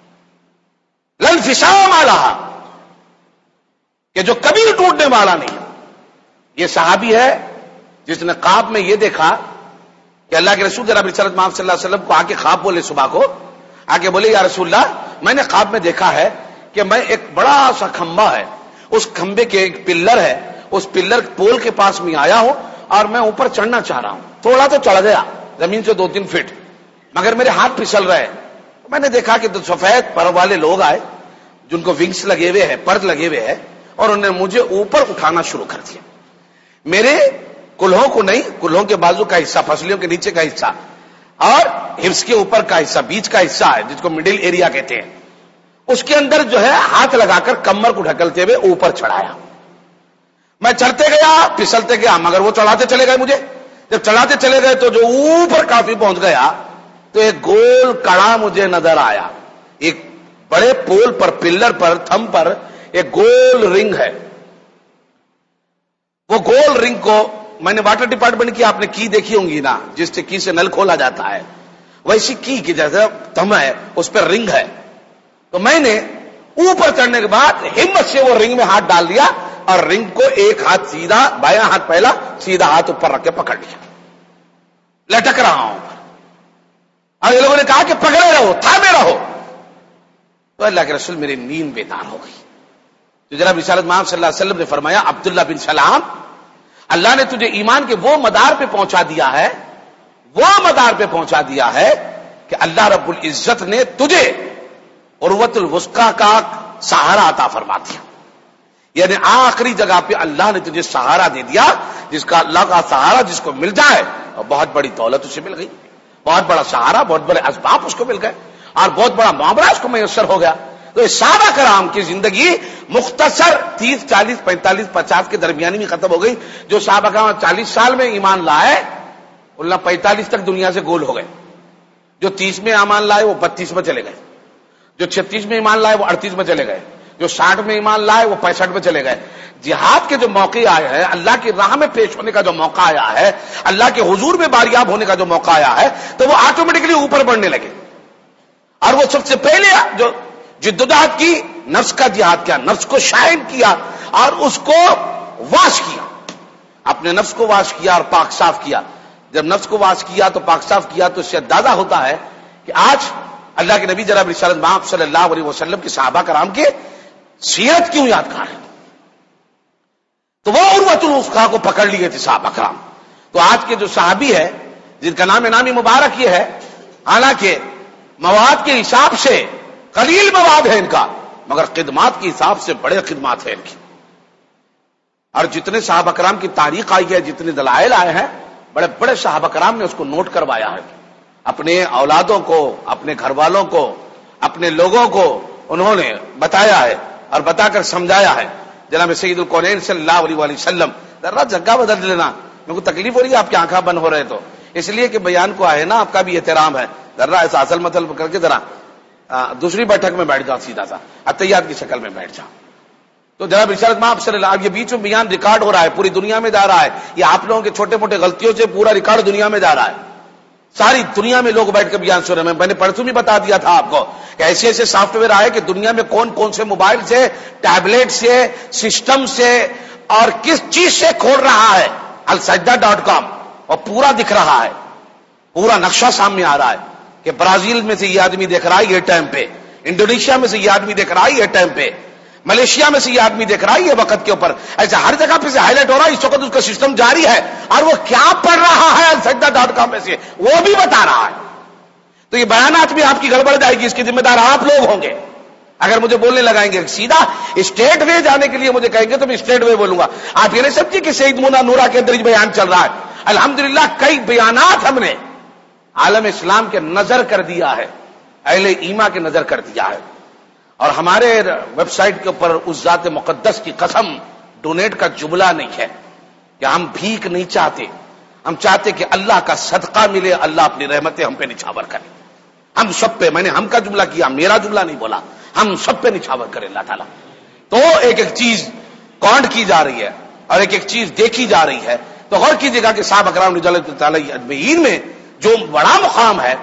لن فسام علیہ، کہ جو کبھی ٹوٹنے والا نہیں. یہ صحابی ہے جس نے خواب میں یہ دیکھا کہ اللہ کے رسول جناب رسالت مآب صلی اللہ علیہ وسلم کو آ کے خواب بولے، صبح کو آ کے بولے یا رسول اللہ میں نے خواب میں دیکھا ہے کہ میں ایک بڑا سا کھمبا ہے، اس کھمبے کے ایک پلر ہے، اس پلر پول کے پاس میں آیا ہوں اور میں اوپر چڑھنا چاہ رہا ہوں. تھوڑا تو چڑھ گیا زمین سے دو تین فٹ، مگر میرے ہاتھ پھسل رہے. میں نے دیکھا کہ دو سفید پر والے لوگ آئے جن کو ونگس لگے ہوئے ہیں، پر لگے ہوئے ہیں، اور انہوں نے مجھے اوپر اٹھانا شروع کر دیا. میرے کلہوں کو نہیں، کلہوں کے بازو کا حصہ، پسلیوں کے نیچے کا حصہ اور ہپس کے اوپر کا حصہ، بیچ کا حصہ ہے جس کو مڈل ایریا کہتے ہیں، اس کے اندر جو ہے ہاتھ لگا کر کمر کو ڈھکلتے ہوئے اوپر چڑھایا. میں چڑھتے گیا، پھسلتے گیا، مگر وہ چڑھاتے چلے گئے. مجھے جب چڑھاتے چلے گئے تو جو اوپر کافی پہنچ گیا تو ایک گول کڑا مجھے نظر آیا. ایک بڑے پول پر، پلر پر، تھم پر ایک گول رنگ ہے. وہ گول رنگ کو میں نے واٹر ڈپارٹمنٹ کی آپ نے کی دیکھی ہوں گی نا، جس سے کی سے نل کھولا جاتا ہے، ویسی کی کی جیسا تھم ہے، اس پہ رنگ ہے. تو میں نے اوپر چڑھنے کے بعد ہمت سے وہ رنگ میں ہاتھ ڈال دیا اور رنگ کو ایک ہاتھ سیدھا، بایاں ہاتھ پہلا، سیدھا ہاتھ اوپر رکھ کے پکڑ لیا. لٹک رہا ہوں اور یہ لوگوں نے کہا کہ پکڑے رہو، تھامے رہو. تو اللہ کے رسول میری نیند بیدار ہو گئی. تو جناب رسالت محمد صلی اللہ علیہ وسلم نے فرمایا، عبداللہ بن سلام، اللہ نے تجھے ایمان کے وہ مدار پہ پہنچا دیا ہے، وہ مدار پہ پہنچا دیا ہے کہ اللہ رب العزت نے تجھے عروۃ الوثقی کا سہارا عطا فرما دیا. یعنی آخری جگہ پہ اللہ نے تجھے سہارا دے دیا، جس کا اللہ کا سہارا جس کو مل جائے اور بہت بڑی دولت اسے مل گئی، بہت بڑا سہارا، بہت بڑے اسباب اس کو مل گئے اور بہت بڑا معاملہ اس کو میسر ہو گیا. تو یہ صحابہ کرام کی زندگی مختصر تیس چالیس پینتالیس پچاس کے درمیانی میں ختم ہو گئی. جو صحابہ کرام چالیس سال میں ایمان لائے اللہ پینتالیس تک دنیا سے گول ہو گئے. جو تیس میں ایمان لائے وہ بتیس میں چلے گئے، جو چھتیس میں ایمان لائے وہ اڑتیس میں چلے گئے، جو ساٹھ میں ایمان لائے وہ پینسٹھ میں چلے گئے. جہاد کے جو موقع آئے ہیں، اللہ کی راہ میں پیش ہونے کا جو موقع آیا ہے، اللہ کے حضور میں باریاب ہونے کا جو موقع آیا ہے، تو وہ آٹومیٹکلی اوپر بڑھنے لگے. اور وہ سب سے پہلے جو جدوجہد کی، نفس کا جہاد کیا، نفس کو شائن کیا اور اس کو واش کیا، اپنے نفس کو واش کیا اور پاک صاف کیا. جب نفس کو واش کیا تو پاک صاف کیا تو اس سے اندازہ ہوتا ہے کہ آج اللہ کے نبی جناب رسالت محمد صلی اللہ علیہ وسلم کے صحابہ کرام کے سیرت کیوں یادگار ہے. تو وہ عروۃ الوثقی کو پکڑ لیے تھے صحابہ کرام. تو آج کے جو صحابی ہے جن کا نام نامی مبارک یہ ہے، حالانکہ مواد کے حساب سے قلیل مواد ہے ان کا، مگر خدمات کے حساب سے بڑے خدمات ہیں ان کی. اور جتنے صحابہ کرام کی تاریخ آئی ہے، جتنے دلائل آئے ہیں، بڑے بڑے صحابہ کرام نے اس کو نوٹ کروایا ہے. اپنے اولادوں کو، اپنے گھر والوں کو، اپنے لوگوں کو انہوں نے بتایا ہے اور بتا کر سمجھایا ہے. جناب سید الکونین صلی اللہ علیہ وآلہ وسلم، ذرا جگہ بدل لینا، میرے کو تکلیف ہو رہی ہے آپ کی آنکھیں بند ہو رہے تو اس لیے کہ بیان کو آئے نا، آپ کا بھی احترام ہے، ذرا ایسا اصل مطلب کر کے ذرا دوسری بیٹھک میں بیٹھ جاؤ، سیدھا سا اتحیات کی شکل میں بیٹھ جاؤ. تو جناب رسالت محمد صلی اللہ علیہ، یہ بیچ میں بیان ریکارڈ ہو رہا ہے، پوری دنیا میں جا رہا ہے. یہ آپ لوگوں کے چھوٹے موٹے غلطیوں سے پورا ریکارڈ دنیا میں جا رہا ہے. ساری دنیا میں لوگ بیٹھ کے بیان سن رہے ہیں. میں نے پرسوں بھی بتا دیا تھا آپ کو کہ ایسے ایسے سافٹ ویئر آئے کہ دنیا میں کون کون سے موبائل سے، ٹیبلٹ سے، سسٹم سے اور کس چیز سے کھول رہا ہے السجدہ ڈاٹ کام، اور پورا دکھ رہا ہے، پورا نقشہ سامنے آ رہا ہے کہ برازیل میں سے یہ آدمی دیکھ رہا ہے یہ ٹائم پہ، انڈونیشیا میں سے یہ آدمی دیکھ رہا ہے یہ ٹائم پہ، ملیشیا میں سے یہ آدمی دیکھ رہا ہے یہ وقت کے اوپر. ایسا ہر جگہ پہ سے ہائی لائٹ ہو رہا ہے. اس وقت اس کا سسٹم جاری ہے اور وہ کیا پڑھ رہا ہے السجدہ ڈاٹ کام میں سے وہ بھی بتا رہا ہے. تو یہ بیانات بھی آپ کی گڑبڑ جائے گی، اس کے ذمہ دار آپ لوگ ہوں گے. اگر مجھے بولنے لگائیں گے سیدھا اسٹیٹ وے جانے کے لیے مجھے کہیں گے تو میں اسٹیٹ وے بولوں گا. آپ یہ نہیں سمجھے کہ سید مونا نورا کے اندر بیان چل رہا ہے. الحمدللہ کئی بیانات ہم نے عالم اسلام کے نظر کر دیا ہے، اہل ایمان کے نظر کر دیا ہے. اور ہمارے ویب سائٹ کے اوپر اس ذات مقدس کی قسم ڈونیٹ کا جملہ نہیں ہے کہ ہم بھیک نہیں چاہتے، ہم چاہتے کہ اللہ کا صدقہ ملے، اللہ اپنی رحمتیں ہم پہ نچھاور کرے. ہم سب پہ، میں نے ہم کا جملہ کیا، میرا جملہ نہیں بولا، ہم سب پہ نچھاور کرے اللہ تعالیٰ. تو ایک ایک چیز کاؤنٹ کی جا رہی ہے اور ایک ایک چیز دیکھی جا رہی ہے. تو غور کیجیے گا کہ صحابہ کرام رضی اللہ تعالیٰ اجمعین میں جو بڑا مقام ہے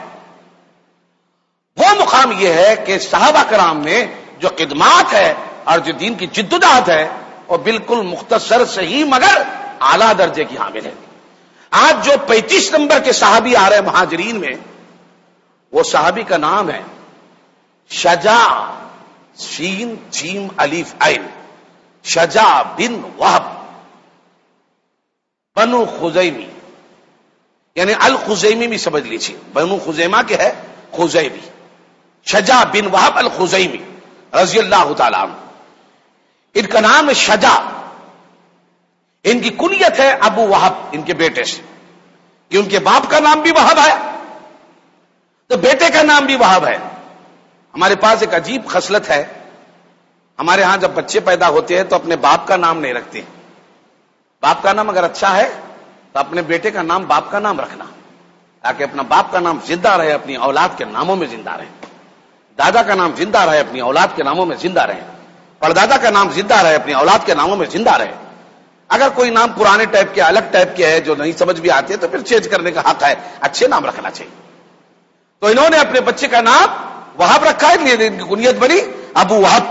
وہ مقام یہ ہے کہ صحابہ کرام میں جو خدمات ہے اور جو دین کی جدوجہد ہے وہ بالکل مختصر صحیح مگر اعلیٰ درجے کی حامل ہے. آج جو پینتیس نمبر کے صحابی آ رہے ہیں مہاجرین میں، وہ صحابی کا نام ہے شجاع، شین جیم الف عین، شجاع بن وہب بنو خزیمی، یعنی الخزیمی بھی سمجھ لیجیے، بنو خزیمہ کے ہے خزیمی. شجاع بن وہب الخزیمی رضی اللہ تعالیٰ عنہ، ان کا نام ہے شجاع. ان کی کنیت ہے ابو وہب، ان کے بیٹے سے، کہ ان کے باپ کا نام بھی وہب ہے تو بیٹے کا نام بھی وہب ہے. ہمارے پاس ایک عجیب خصلت ہے، ہمارے ہاں جب بچے پیدا ہوتے ہیں تو اپنے باپ کا نام نہیں رکھتے. باپ کا نام اگر اچھا ہے تو اپنے بیٹے کا نام باپ کا نام رکھنا، تاکہ اپنا باپ کا نام زندہ رہے، اپنی اولاد کے ناموں میں زندہ رہے. دادا کا نام زندہ رہے، اپنی اولاد کے ناموں میں زندہ رہے. پردادا کا نام زندہ رہے، اپنی اولاد کے ناموں میں زندہ رہے. اگر کوئی نام پرانے ٹائپ کے الگ ٹائپ کے ہے جو نہیں سمجھ بھی آتے تو پھر چینج کرنے کا حق ہے، اچھے نام رکھنا چاہیے. تو انہوں نے اپنے بچے کا نام وہاب رکھا ہے، ان کی کنیت بنی ابو وہب.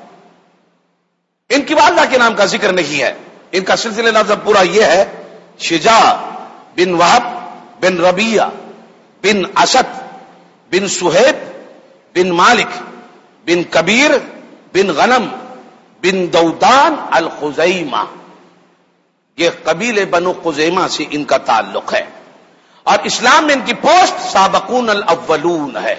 ان کی والدہ کے نام کا ذکر نہیں ہے. ان کا سلسلہ نسب پورا یہ ہے: شجاع بن وہب بن ربیعہ بن اسد بن سہیب بن مالک بن کبیر بن غنم بن دودان الخزیمہ. یہ قبیلے بنو خزیمہ سے ان کا تعلق ہے، اور اسلام میں ان کی پوسٹ سابقون الاولون ہے.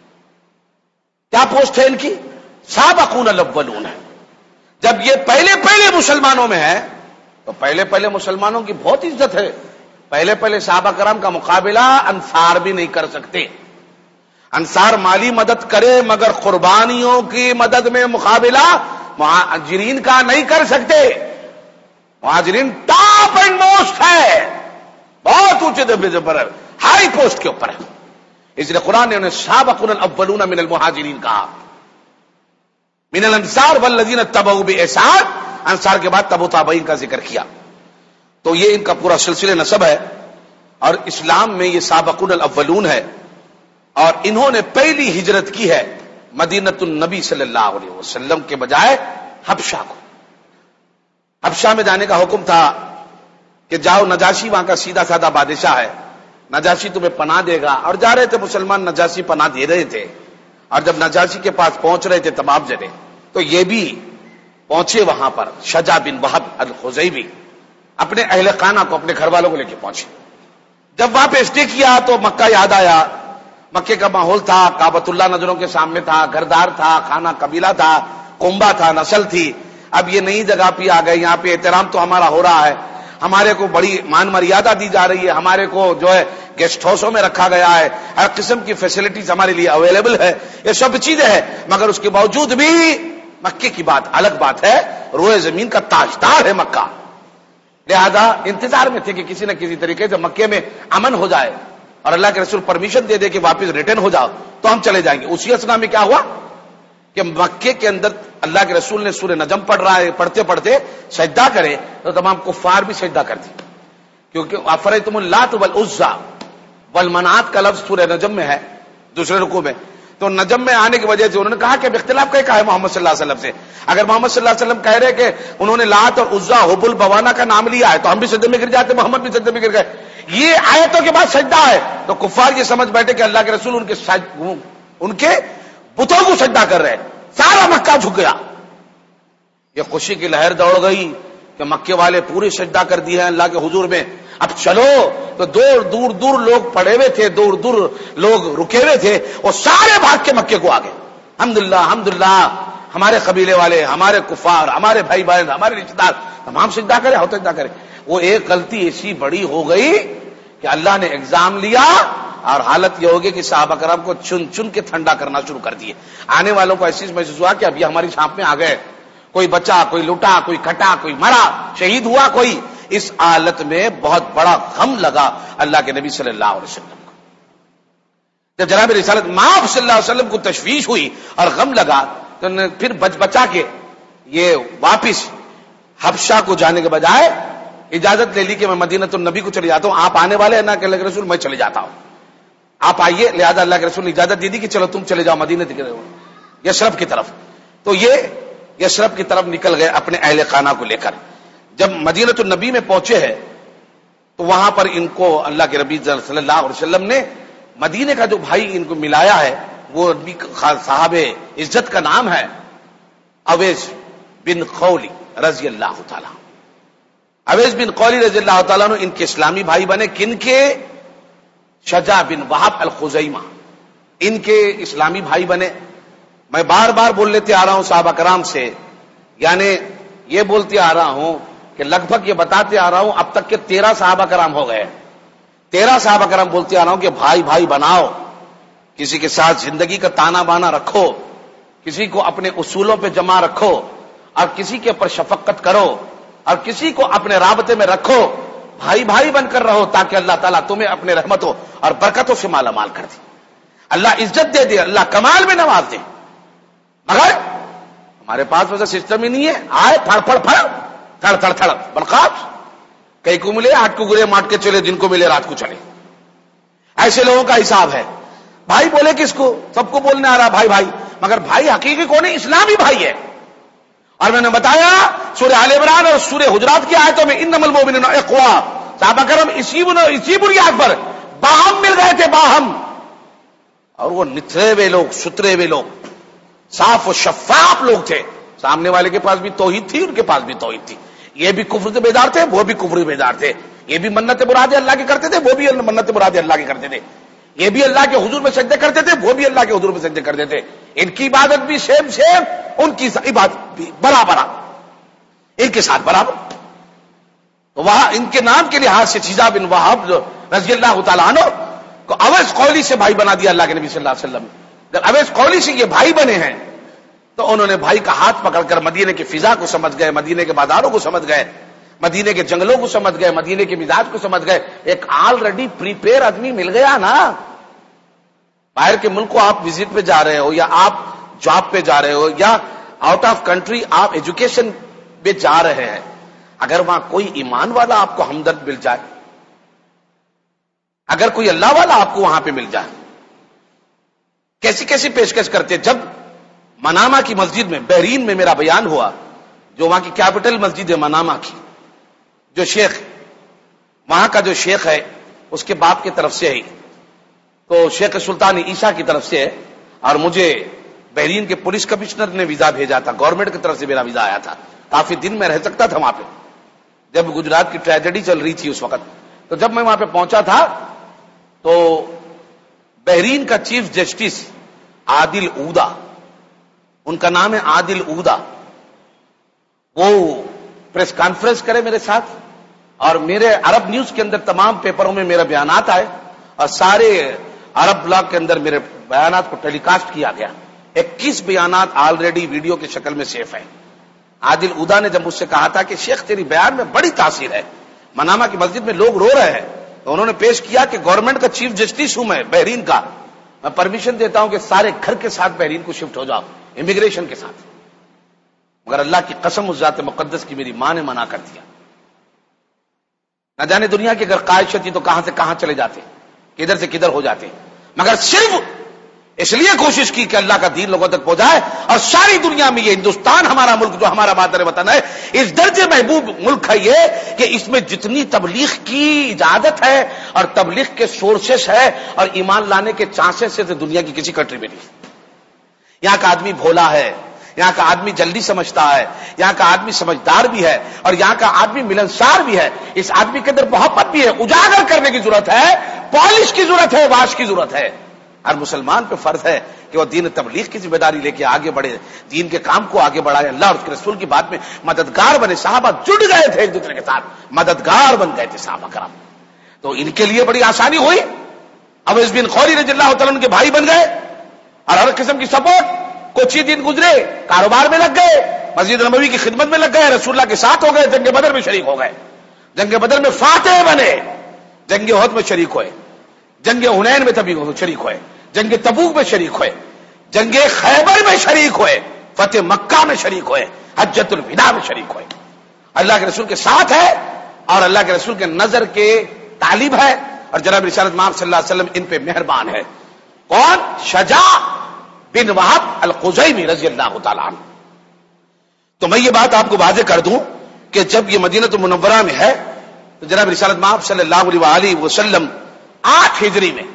کیا پوسٹ ہے ان کی؟ سابقون الاولون ہے. جب یہ پہلے پہلے مسلمانوں میں ہے تو پہلے پہلے مسلمانوں کی بہت عزت ہے. پہلے پہلے صحابہ کرام کا مقابلہ انصار بھی نہیں کر سکتے. انصار مالی مدد کرے مگر قربانیوں کی مدد میں مقابلہ مہاجرین کا نہیں کر سکتے. مہاجرین ٹاپ اینڈ موسٹ ہے، بہت اونچے درجے پر ہے، ہائی پوسٹ کے اوپر ہے. اس لیے قرآن نے انہیں سابقون الاولون من المہاجرین کہا. من الانصار والذین اتبعوا باحسان، انصار کے بعد تبع تابعین کا ذکر کیا. تو یہ ان کا پورا سلسلہ نسب ہے، اور اسلام میں یہ سابقون الاولون ہے. اور انہوں نے پہلی ہجرت کی ہے مدینۃ النبی صلی اللہ علیہ وسلم کے بجائے حبشہ کو. حبشہ میں جانے کا حکم تھا کہ جاؤ، نجاشی وہاں کا سیدھا سادہ بادشاہ ہے، نجاشی تمہیں پناہ دے گا. اور جا رہے تھے مسلمان، نجاشی پناہ دے رہے تھے. اور جب نجاشی کے پاس پہنچ رہے تھے تباب جنے، تو یہ بھی پہنچے وہاں پر. شجاع بن وہب الخزیمی اپنے اہل خانہ کو، اپنے گھر والوں کو لے کے پہنچے. جب وہاں پہ اسٹے کیا تو مکہ یاد آیا. مکے کا ماحول تھا، کعبۃ اللہ نظروں کے سامنے تھا، گھردار تھا، کھانا قبیلہ تھا، کنبہ تھا، نسل تھی. اب یہ نئی جگہ پہ آ گئے، یہاں پہ احترام تو ہمارا ہو رہا ہے، ہمارے کو بڑی مان مریادہ دی جا رہی ہے، ہمارے کو جو ہے گیسٹ ہاؤسوں میں رکھا گیا ہے، ہر قسم کی فیسلٹیز ہمارے لیے اویلیبل ہے، یہ سب چیزیں ہیں. مگر اس کے باوجود بھی مکے کی بات الگ بات ہے، روئے زمین کا تاجدار ہے مکہ. لہذا انتظار میں تھے کہ کسی نہ کسی طریقے سے مکے میں امن ہو جائے اور اللہ کے رسول پرمیشن دے دے کہ واپس ریٹرن ہو جاؤ تو ہم چلے جائیں گے. اسی اسنا میں کیا ہوا کہ مکے کے اندر اللہ کے رسول نے سورہ نجم پڑھ رہا ہے، پڑھتے پڑھتے سجدہ کرے تو تمام کفار بھی سجدہ کر دی، کیونکہ افرأیتم اللات والعزی والمنات کا لفظ سورہ نجم میں ہے دوسرے رکوع میں. تو نجم میں آنے کی وجہ سے انہوں نے کہا کہ اب اختلاف کیا ہے محمد صلی اللہ علیہ وسلم سے. اگر محمد صلی اللہ علیہ وسلم کہہ رہے کہ انہوں نے لات اور عزی حبل بوانا کا نام لیا ہے تو ہم بھی سجدے میں گر جاتے، محمد بھی سجدے میں گر گئے. یہ آیتوں کے بعد سجدہ ہے تو کفار یہ سمجھ بیٹھے کہ اللہ کے رسول ان کے سج... ان کے بتوں کو سجدہ کر رہے ہیں. سارا مکہ جھک گیا. یہ خوشی کی لہر دوڑ گئی کہ مکے والے پوری سجدہ کر دی ہے اللہ کے حضور میں. اب چلو تو دور دور دور لوگ پڑے ہوئے تھے، دور دور لوگ رکے ہوئے تھے، اور سارے بھاگ کے مکے کو آگے. الحمدللہ الحمدللہ ہمارے قبیلے والے، ہمارے کفار، ہمارے بھائی بہن، ہمارے رشتے دار تمام سجدہ کرے، ہو سجدہ کرے. وہ ایک غلطی ایسی بڑی ہو گئی کہ اللہ نے ایگزام لیا اور حالت یہ ہوگی کہ صحابہ کرام کو چن چن کے ٹھنڈا کرنا شروع کر دیے. آنے والوں کو ایسی محسوس ہوا کہ اب یہ ہماری چھانپ میں آ گئے، کوئی بچا، کوئی لٹا، کوئی کٹا، کوئی مرا، شہید ہوا کوئی. اس حالت میں بہت بڑا غم لگا اللہ کے نبی صلی اللہ علیہ وسلم کو. جب جناب رسالت مآب صلی اللہ علیہ وسلم کو تشویش ہوئی اور غم لگا تو پھر بچ بچا کے یہ واپس حبشہ کو جانے کے بجائے اجازت لے لی کہ میں مدینہ النبی کو چلے جاتا ہوں. آپ آنے والے ہیں نا کہ اللہ کے رسول میں چلے جاتا ہوں، آپ آئیے. لہذا اللہ کے رسول نے اجازت دے دی کہ چلو تم چلے جاؤ مدینہ یثرب کی طرف. تو یہ یثرب کی طرف نکل گئے اپنے اہل خانہ کو لے کر. جب مدینہ النبی میں پہنچے ہیں تو وہاں پر ان کو اللہ کے نبی صلی اللہ علیہ وسلم نے مدینے کا جو بھائی ان کو ملایا ہے وہ صاحب عزت کا نام ہے اویس بن قولی رضی اللہ تعالیٰ. اویس بن قولی رضی اللہ تعالیٰ نے ان کے اسلامی بھائی بنے. کن کے؟ شجاع بن وہب الخزیمہ ان کے اسلامی بھائی بنے. میں بار بار بول لیتے آ رہا ہوں صحابہ کرام سے، یعنی یہ بولتے آ رہا ہوں کہ لگ بھگ یہ بتاتے آ رہا ہوں اب تک کے تیرہ صحابہ کرام ہو گئے. تیرہ صحابہ کرام بولتے آ رہا ہوں کہ بھائی بھائی بناؤ، کسی کے ساتھ زندگی کا تانا بانا رکھو، کسی کو اپنے اصولوں پہ جمع رکھو، اور کسی کے اوپر شفقت کرو، اور کسی کو اپنے رابطے میں رکھو. بھائی بھائی بن کر رہو تاکہ اللہ تعالیٰ تمہیں اپنے رحمتوں اور برکتوں سے مالا مال کر دے، اللہ عزت دے دے، اللہ کمال میں نواز دے. مگر ہمارے پاس ویسا سسٹم ہی نہیں ہے. آئے پھڑ پھڑ پھڑ تھڑ تھڑ تھڑ برقات، کئی کو ملے آٹھ کو گرے ماٹ کے چلے، دن کو ملے رات کو چلے، ایسے لوگوں کا حساب ہے. بھائی بولے کس کو؟ سب کو بولنے آ رہا بھائی بھائی، مگر بھائی حقیقی کون ہے؟ اسلامی بھائی ہے. اور میں نے بتایا سورہ آل عمران اور سورہ حجرات کی آیتوں میں انما المؤمنون اخوہ، صحابہ کرام اسی اسی بنیاد پر باہم مل گئے تھے، باہم. اور وہ نتھرے ہوئے لوگ، سترے ہوئے لوگ، صاف و شفاف لوگ تھے. سامنے والے کے پاس بھی توحید تھی، ان کے پاس بھی توحید تھی. یہ بھی کفر سے بیدار تھے، وہ بھی کفر سے بیدار تھے. یہ بھی منت مرادیں اللہ کی کرتے تھے، وہ بھی منت مرادیں اللہ کی کرتے تھے. یہ بھی اللہ کے حضور میں سجدے کرتے تھے، وہ بھی اللہ کے حضور میں سجدے کرتے تھے. ان کی عبادت بھی سیم سیم، ان کی عبادت بھی برابر، ان کے ساتھ برابر. تو وہاں ان کے نام کے لحاظ سے شیزا بن وہب رضی اللہ تعالیٰ عنہ کو اویس قولی سے بھائی بنا دیا اللہ کے نبی صلی اللہ علیہ وسلم. جب اویس قولی سے یہ بھائی بنے ہیں تو انہوں نے بھائی کا ہاتھ پکڑ کر مدینے کی فضا کو سمجھ گئے، مدینے کے بازاروں کو سمجھ گئے، مدینے کے جنگلوں کو سمجھ گئے، مدینے کے مزاج کو سمجھ گئے. ایک آلریڈی پریپیئر آدمی مل گیا نا. باہر کے ملک کو آپ وزٹ پہ جا رہے ہو، یا آپ جاب پہ جا رہے ہو، یا آؤٹ آف کنٹری آپ ایجوکیشن پہ جا رہے ہیں، اگر وہاں کوئی ایمان والا آپ کو ہمدرد مل جائے، اگر کوئی اللہ والا آپ کو وہاں پہ مل جائے، کیسی کیسی پیشکش کرتے. جب منامہ کی مسجد میں بحرین میں میرا بیان ہوا، جو وہاں کی کیپٹل مسجد ہے منامہ کی، جو شیخ وہاں کا جو شیخ ہے اس کے باپ کی طرف سے ہے، تو شیخ سلطان عیسیٰ کی طرف سے ہے، اور مجھے بحرین کے پولیس کمشنر نے ویزا بھیجا تھا، گورنمنٹ کی طرف سے میرا ویزا آیا تھا. کافی دن میں رہ سکتا تھا وہاں پہ، جب گجرات کی ٹریجڈی چل رہی تھی اس وقت. تو جب میں وہاں پہ پہنچا تھا تو بحرین کا چیف جسٹس عادل اودا، ان کا نام ہے عادل اودا، وہ پریس کانفرنس کرے میرے ساتھ، اور میرے عرب نیوز کے اندر تمام پیپروں میں میرے بیانات آئے، اور سارے عرب بلاگ کے اندر میرے بیانات کو ٹیلی کاسٹ کیا گیا. اکیس بیانات آلریڈی ویڈیو کی شکل میں سیف ہیں. عادل اودا نے جب مجھ سے کہا تھا کہ شیخ تیری بیان میں بڑی تاثیر ہے، منامہ کی مسجد میں لوگ رو رہے ہیں، تو انہوں نے پیش کیا کہ گورنمنٹ کا چیف جسٹس ہوں میں بحرین کا، میں پرمیشن دیتا ہوں کہ سارے گھر کے ساتھ بحرین کو شفٹ ہو جاؤ، امیگریشن کے ساتھ. مگر اللہ کی قسم اس ذات مقدس کی میری ماں نے منع کر دیا. نہ جانے دنیا کی اگر قائد ہوتی تو کہاں سے کہاں چلے جاتے، کدھر سے کدھر ہو جاتے، مگر صرف اس لیے کوشش کی کہ اللہ کا دین لوگوں تک پہنچائے. اور ساری دنیا میں یہ ہندوستان ہمارا ملک جو ہمارا مادر وطن ہے، اس درجے محبوب ملک ہے یہ کہ اس میں جتنی تبلیغ کی اجازت ہے اور تبلیغ کے سورسز ہے اور ایمان لانے کے چانسز سے دنیا کی کسی کنٹری میں نہیں. یہاں کا آدمی بھولا ہے، یہاں کا آدمی جلدی سمجھتا ہے، یہاں کا آدمی سمجھدار بھی ہے، اور یہاں کا آدمی ملنسار بھی ہے. اس آدمی کے اندر محبت بھی ہے. اجاگر کرنے کی ضرورت ہے، پالش کی ضرورت ہے، واش کی ضرورت ہے. ہر مسلمان پہ فرض ہے کہ وہ دین تبلیغ کی ذمہ داری لے کے آگے بڑھے، دین کے کام کو آگے بڑھائے، اللہ اور اس کے رسول کی بات میں مددگار بنے. صحابہ جڑ گئے تھے ایک دوسرے کے ساتھ، مددگار بن گئے تھے صحابہ کرام. تو ان کے لیے بڑی آسانی ہوئی. اویس بن قولی رضی اللہ تعالیٰ عنہ کے بھائی بن گئے، اور ہر قسم کی سپورٹ. کچھ ہی دن گزرے، کاروبار میں لگ گئے، مسجد نبوی کی خدمت میں لگ گئے، رسول اللہ کے ساتھ ہو گئے، جنگ بدر میں شریک ہو گئے، جنگ بدر میں فاتح بنے، جنگ احد میں شریک ہوئے، جنگ حنین میں تبھی شریک ہوئے، جنگ تبوک میں شریک ہوئے، جنگ خیبر میں شریک ہوئے، فتح مکہ میں شریک ہوئے، حجۃ الوداع میں شریک ہوئے. اللہ کے رسول کے ساتھ ہے، اور اللہ کے رسول کے نظر کے طالب ہے، اور جناب رسالت مآب صلی اللہ علیہ وسلم ان پہ مہربان ہے. کون؟ شجاع بن وہب الخزیمی رضی اللہ تعالیٰ عنہ. تو میں یہ بات آپ کو واضح کر دوں کہ جب یہ مدینہ المنورہ میں ہے تو جناب رسالت مآب صلی اللہ علیہ وآلہ وسلم آٹھ ہجری میں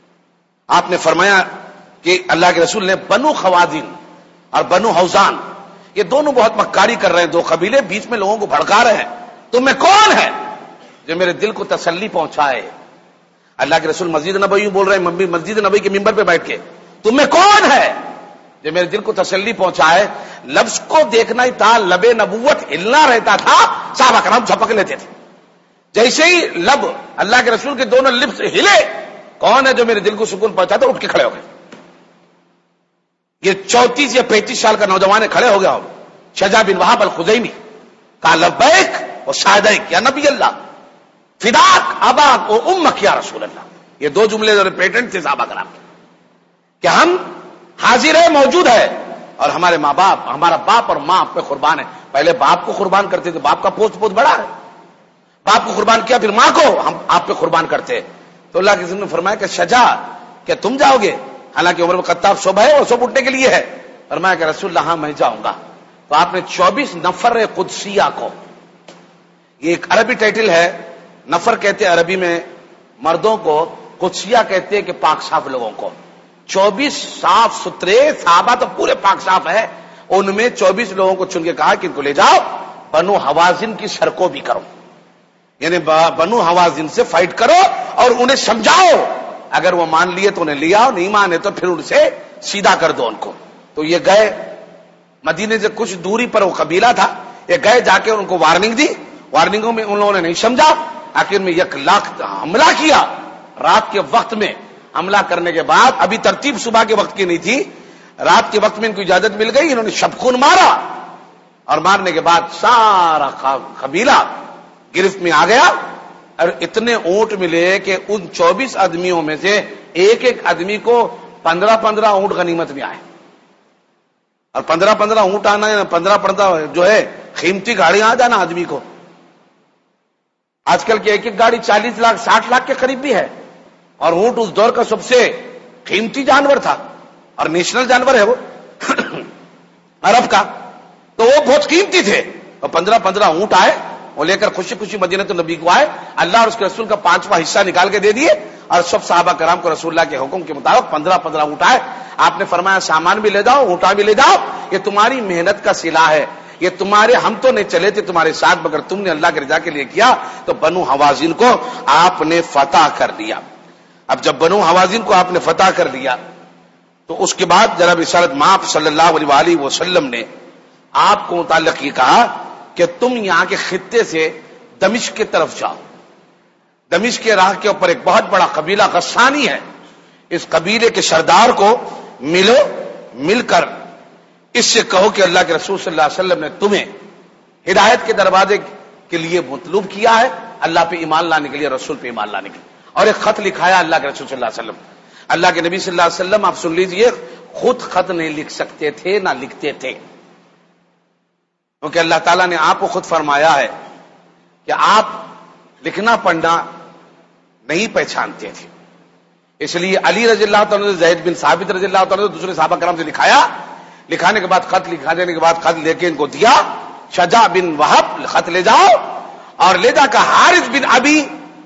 آپ نے فرمایا کہ اللہ کے رسول نے بنو خوازن اور بنو حوزان، یہ دونوں بہت مکاری کر رہے ہیں، دو قبیلے بیچ میں لوگوں کو بھڑکا رہے ہیں. تم میں کون ہے جو میرے دل کو تسلی پہنچائے؟ اللہ کے رسول مسجد نبوی بول رہے ہیں، مسجد نبوی کے ممبر پہ بیٹھ کے، تم میں کون ہے جو میرے دل کو تسلی پہنچائے؟ لفظ کو دیکھنا ہی تھا، لب نبوت ہلنا رہتا تھا، صحابہ کرام جھپک لیتے تھے. جیسے ہی لب اللہ کے رسول کے دونوں لپس ہلے، کون ہے جو میرے دل کو سکون پہنچاتا؟ اٹھ کے کھڑے ہو گئے. یہ چونتیس یا پینتیس سال کا نوجوان کھڑے ہو گیا ہو، شجاع بن وہب الخزیمی، کہا لبیک و سعدیک یا نبی اللہ، فداک اباک و امک یا رسول اللہ. یہ دو جملے جو پیٹنٹ تھے صحابہ کرام کے کہ ہم حاضر ہے، موجود ہے، اور ہمارے ماں باپ، ہمارا باپ اور ماں آپ پہ قربان ہے. پہلے باپ کو قربان کرتے تھے، باپ کا پوست بہت بڑا ہے، باپ کو قربان کیا، پھر ماں کو ہم آپ پہ قربان کرتے. تو اللہ کے رسول نے فرمایا کہ شجا کیا تم جاؤ گے؟ حالانکہ عمر بن خطاب صبح ہے اور صبح اٹھنے کے لیے ہے. فرمایا کہ رسول اللہ ہاں میں جاؤں گا. تو آپ نے چوبیس نفر قدسیہ کو، یہ ایک عربی ٹائٹل ہے، نفر کہتے ہیں عربی میں مردوں کو، قدسیہ کہتے ہیں کہ پاک صاف لوگوں کو. چوبیس صاف ستھرے صحابہ تو پورے پاک صاف ہے، ان میں چوبیس لوگوں کو چن کے کہا کہ ان کو لے جاؤ بنو حوازن کی سرکو بھی کرو، یعنی بنو حوازن سے فائٹ کرو اور انہیں سمجھاؤ، اگر وہ مان لیے تو انہیں لے آؤ، نہیں مانے تو پھر ان سے سیدھا کر دو ان کو. تو یہ گئے، مدینے سے کچھ دوری پر وہ قبیلہ تھا، یہ گئے جا کے ان کو وارننگ دی، وارننگوں میں ان لوگوں نے نہیں سمجھا، آخر میں یک لاکھ حملہ کیا. رات کے وقت میں حملہ کرنے کے بعد، ابھی ترتیب صبح کے وقت کی نہیں تھی، رات کے وقت میں ان کو اجازت مل گئی، انہوں نے شب خون مارا، اور مارنے کے بعد سارا قبیلہ گرفت میں آ گیا. اور اتنے اونٹ ملے کہ ان چوبیس آدمیوں میں سے ایک ایک آدمی کو پندرہ پندرہ اونٹ غنیمت میں آئے. اور پندرہ پندرہ اونٹ آنا ہے، پندرہ پندرہ جو ہے قیمتی گاڑیاں آ جانا آدمی کو. آج کل کی ایک ایک گاڑی چالیس لاکھ ساٹھ لاکھ کے قریب بھی ہے، اور اونٹ اس دور کا سب سے قیمتی جانور تھا اور نیشنل جانور ہے وہ عرب کا، تو وہ بہت قیمتی تھے. اور پندرہ پندرہ اونٹ آئے، وہ لے کر خوشی خوشی مدینہ تو نبی کو آئے، اللہ اور اس کے رسول کا پانچواں حصہ نکال کے دے دیے، اور سب صحابہ کرام کو رسول اللہ کے حکم کے مطابق پندرہ پندرہ اونٹ آئے. آپ نے فرمایا سامان بھی لے جاؤ، اونٹا بھی لے جاؤ، یہ تمہاری محنت کا صلہ ہے، یہ تمہارے، ہم تو نہیں چلے تھے تمہارے ساتھ، مگر تم نے اللہ کے رضا کے لیے کیا. تو بنو حوازن کو آپ نے فتح کر دیا. اب جب بنو حوازن کو آپ نے فتح کر دیا تو اس کے بعد جناب رسالت مآب صلی اللہ علیہ وآلہ وسلم نے آپ کو متعلق یہ کہا کہ تم یہاں کے خطے سے دمشق کی طرف جاؤ. دمشق کے راہ کے اوپر ایک بہت بڑا قبیلہ غسانی ہے، اس قبیلے کے سردار کو ملو، مل کر اس سے کہو کہ اللہ کے رسول صلی اللہ علیہ وسلم نے تمہیں ہدایت کے دروازے کے لیے مطلوب کیا ہے، اللہ پہ ایمان لانے کے لیے، رسول پہ ایمان لانے کے لیے. اور ایک خط لکھایا اللہ کے رسول صلی اللہ علیہ وسلم. اللہ کے نبی صلی اللہ علیہ وسلم، آپ سن لیجئے، خود خط نہیں لکھ سکتے تھے نہ لکھتے تھے، کیونکہ اللہ تعالیٰ نے آپ کو خود فرمایا ہے کہ آپ لکھنا پڑھنا نہیں پہچانتے تھے. اس لیے علی رضی اللہ تعالیٰ نے زید بن ثابت رضی اللہ تعالیٰ نے دوسرے صحابہ کرام سے لکھایا، لکھانے کے بعد خط لکھا دینے کے بعد خط لے کے ان کو دیا. شجاع بن وہب خط لے جاؤ اور لے جا کر حارث بن ابی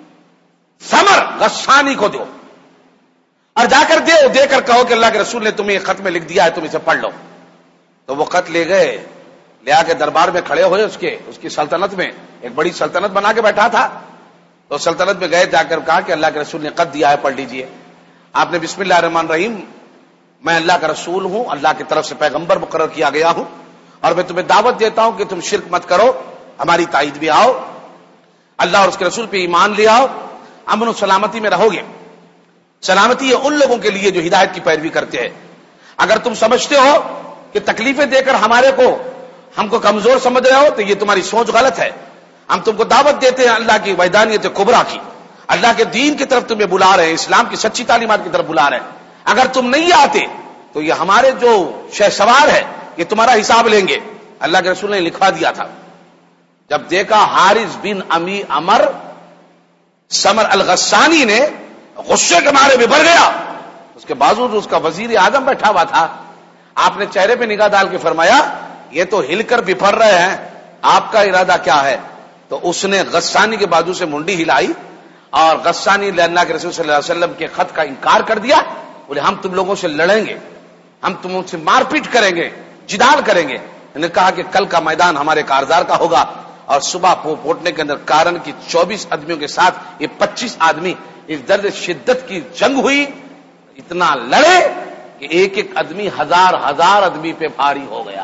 ثمر غسانی کو دو، اور جا کر دے دے کر کہو کہ اللہ کے رسول نے تمہیں خط میں لکھ دیا ہے، تم اسے پڑھ لو. تو وہ خط لے گئے، لے آ کے دربار میں کھڑے ہوئے، اس کے اس کی سلطنت میں ایک بڑی سلطنت بنا کے بیٹھا تھا. تو سلطنت میں گئے، جا کر کہا کہ اللہ کے رسول نے خط دیا ہے، پڑھ لیجئے. آپ نے بسم اللہ الرحمن الرحیم، میں اللہ کا رسول ہوں، اللہ کی طرف سے پیغمبر مقرر کیا گیا ہوں، اور میں تمہیں دعوت دیتا ہوں کہ تم شرک مت کرو، ہماری تائید بھی آؤ، اللہ اور اس کے رسول پہ ایمان لے آؤ، امن و سلامتی میں رہو گے. سلامتی ہے ان لوگوں کے لیے جو ہدایت کی پیروی کرتے ہیں. اگر تم سمجھتے ہو کہ تکلیفیں دے کر ہمارے کو ہم کو کمزور سمجھ رہے ہو تو یہ تمہاری سوچ غلط ہے. ہم تم کو دعوت دیتے ہیں اللہ کی وحدانیت کبریٰ کی، اللہ کے دین کی طرف تمہیں بلا رہے ہیں، اسلام کی سچی تعلیمات کی طرف بلا رہے ہیں. اگر تم نہیں آتے تو یہ ہمارے جو شہ سوار ہے یہ تمہارا حساب لیں گے. اللہ کے رسول نے لکھوا دیا تھا. جب دیکھا حارث بن امی عمر ثمر الغسانی نے غصے کے مارے ببھر گیا، اس کے باوجود اس کا وزیر اعظم بیٹھا ہوا تھا. آپ نے چہرے پہ نگاہ ڈال کے فرمایا یہ تو ہل کر بفر رہے ہیں، آپ کا ارادہ کیا ہے؟ تو اس نے غسانی کے بازو سے منڈی ہلائی اور غسانی اللہ کے رسول صلی اللہ علیہ وسلم کے خط کا انکار کر دیا. بولے ہم تم لوگوں سے لڑیں گے، ہم تم سے مار پیٹ کریں گے، جدال کریں گے. انہوں نے کہا کہ کل کا میدان ہمارے کارزار کا ہوگا، اور صبح پھوٹنے کے اندر کارن کی چوبیس آدمیوں کے ساتھ یہ پچیس آدمی اس درد شدت کی جنگ ہوئی، اتنا لڑے کہ ایک ایک آدمی ہزار ہزار آدمی پہ بھاری ہو گیا.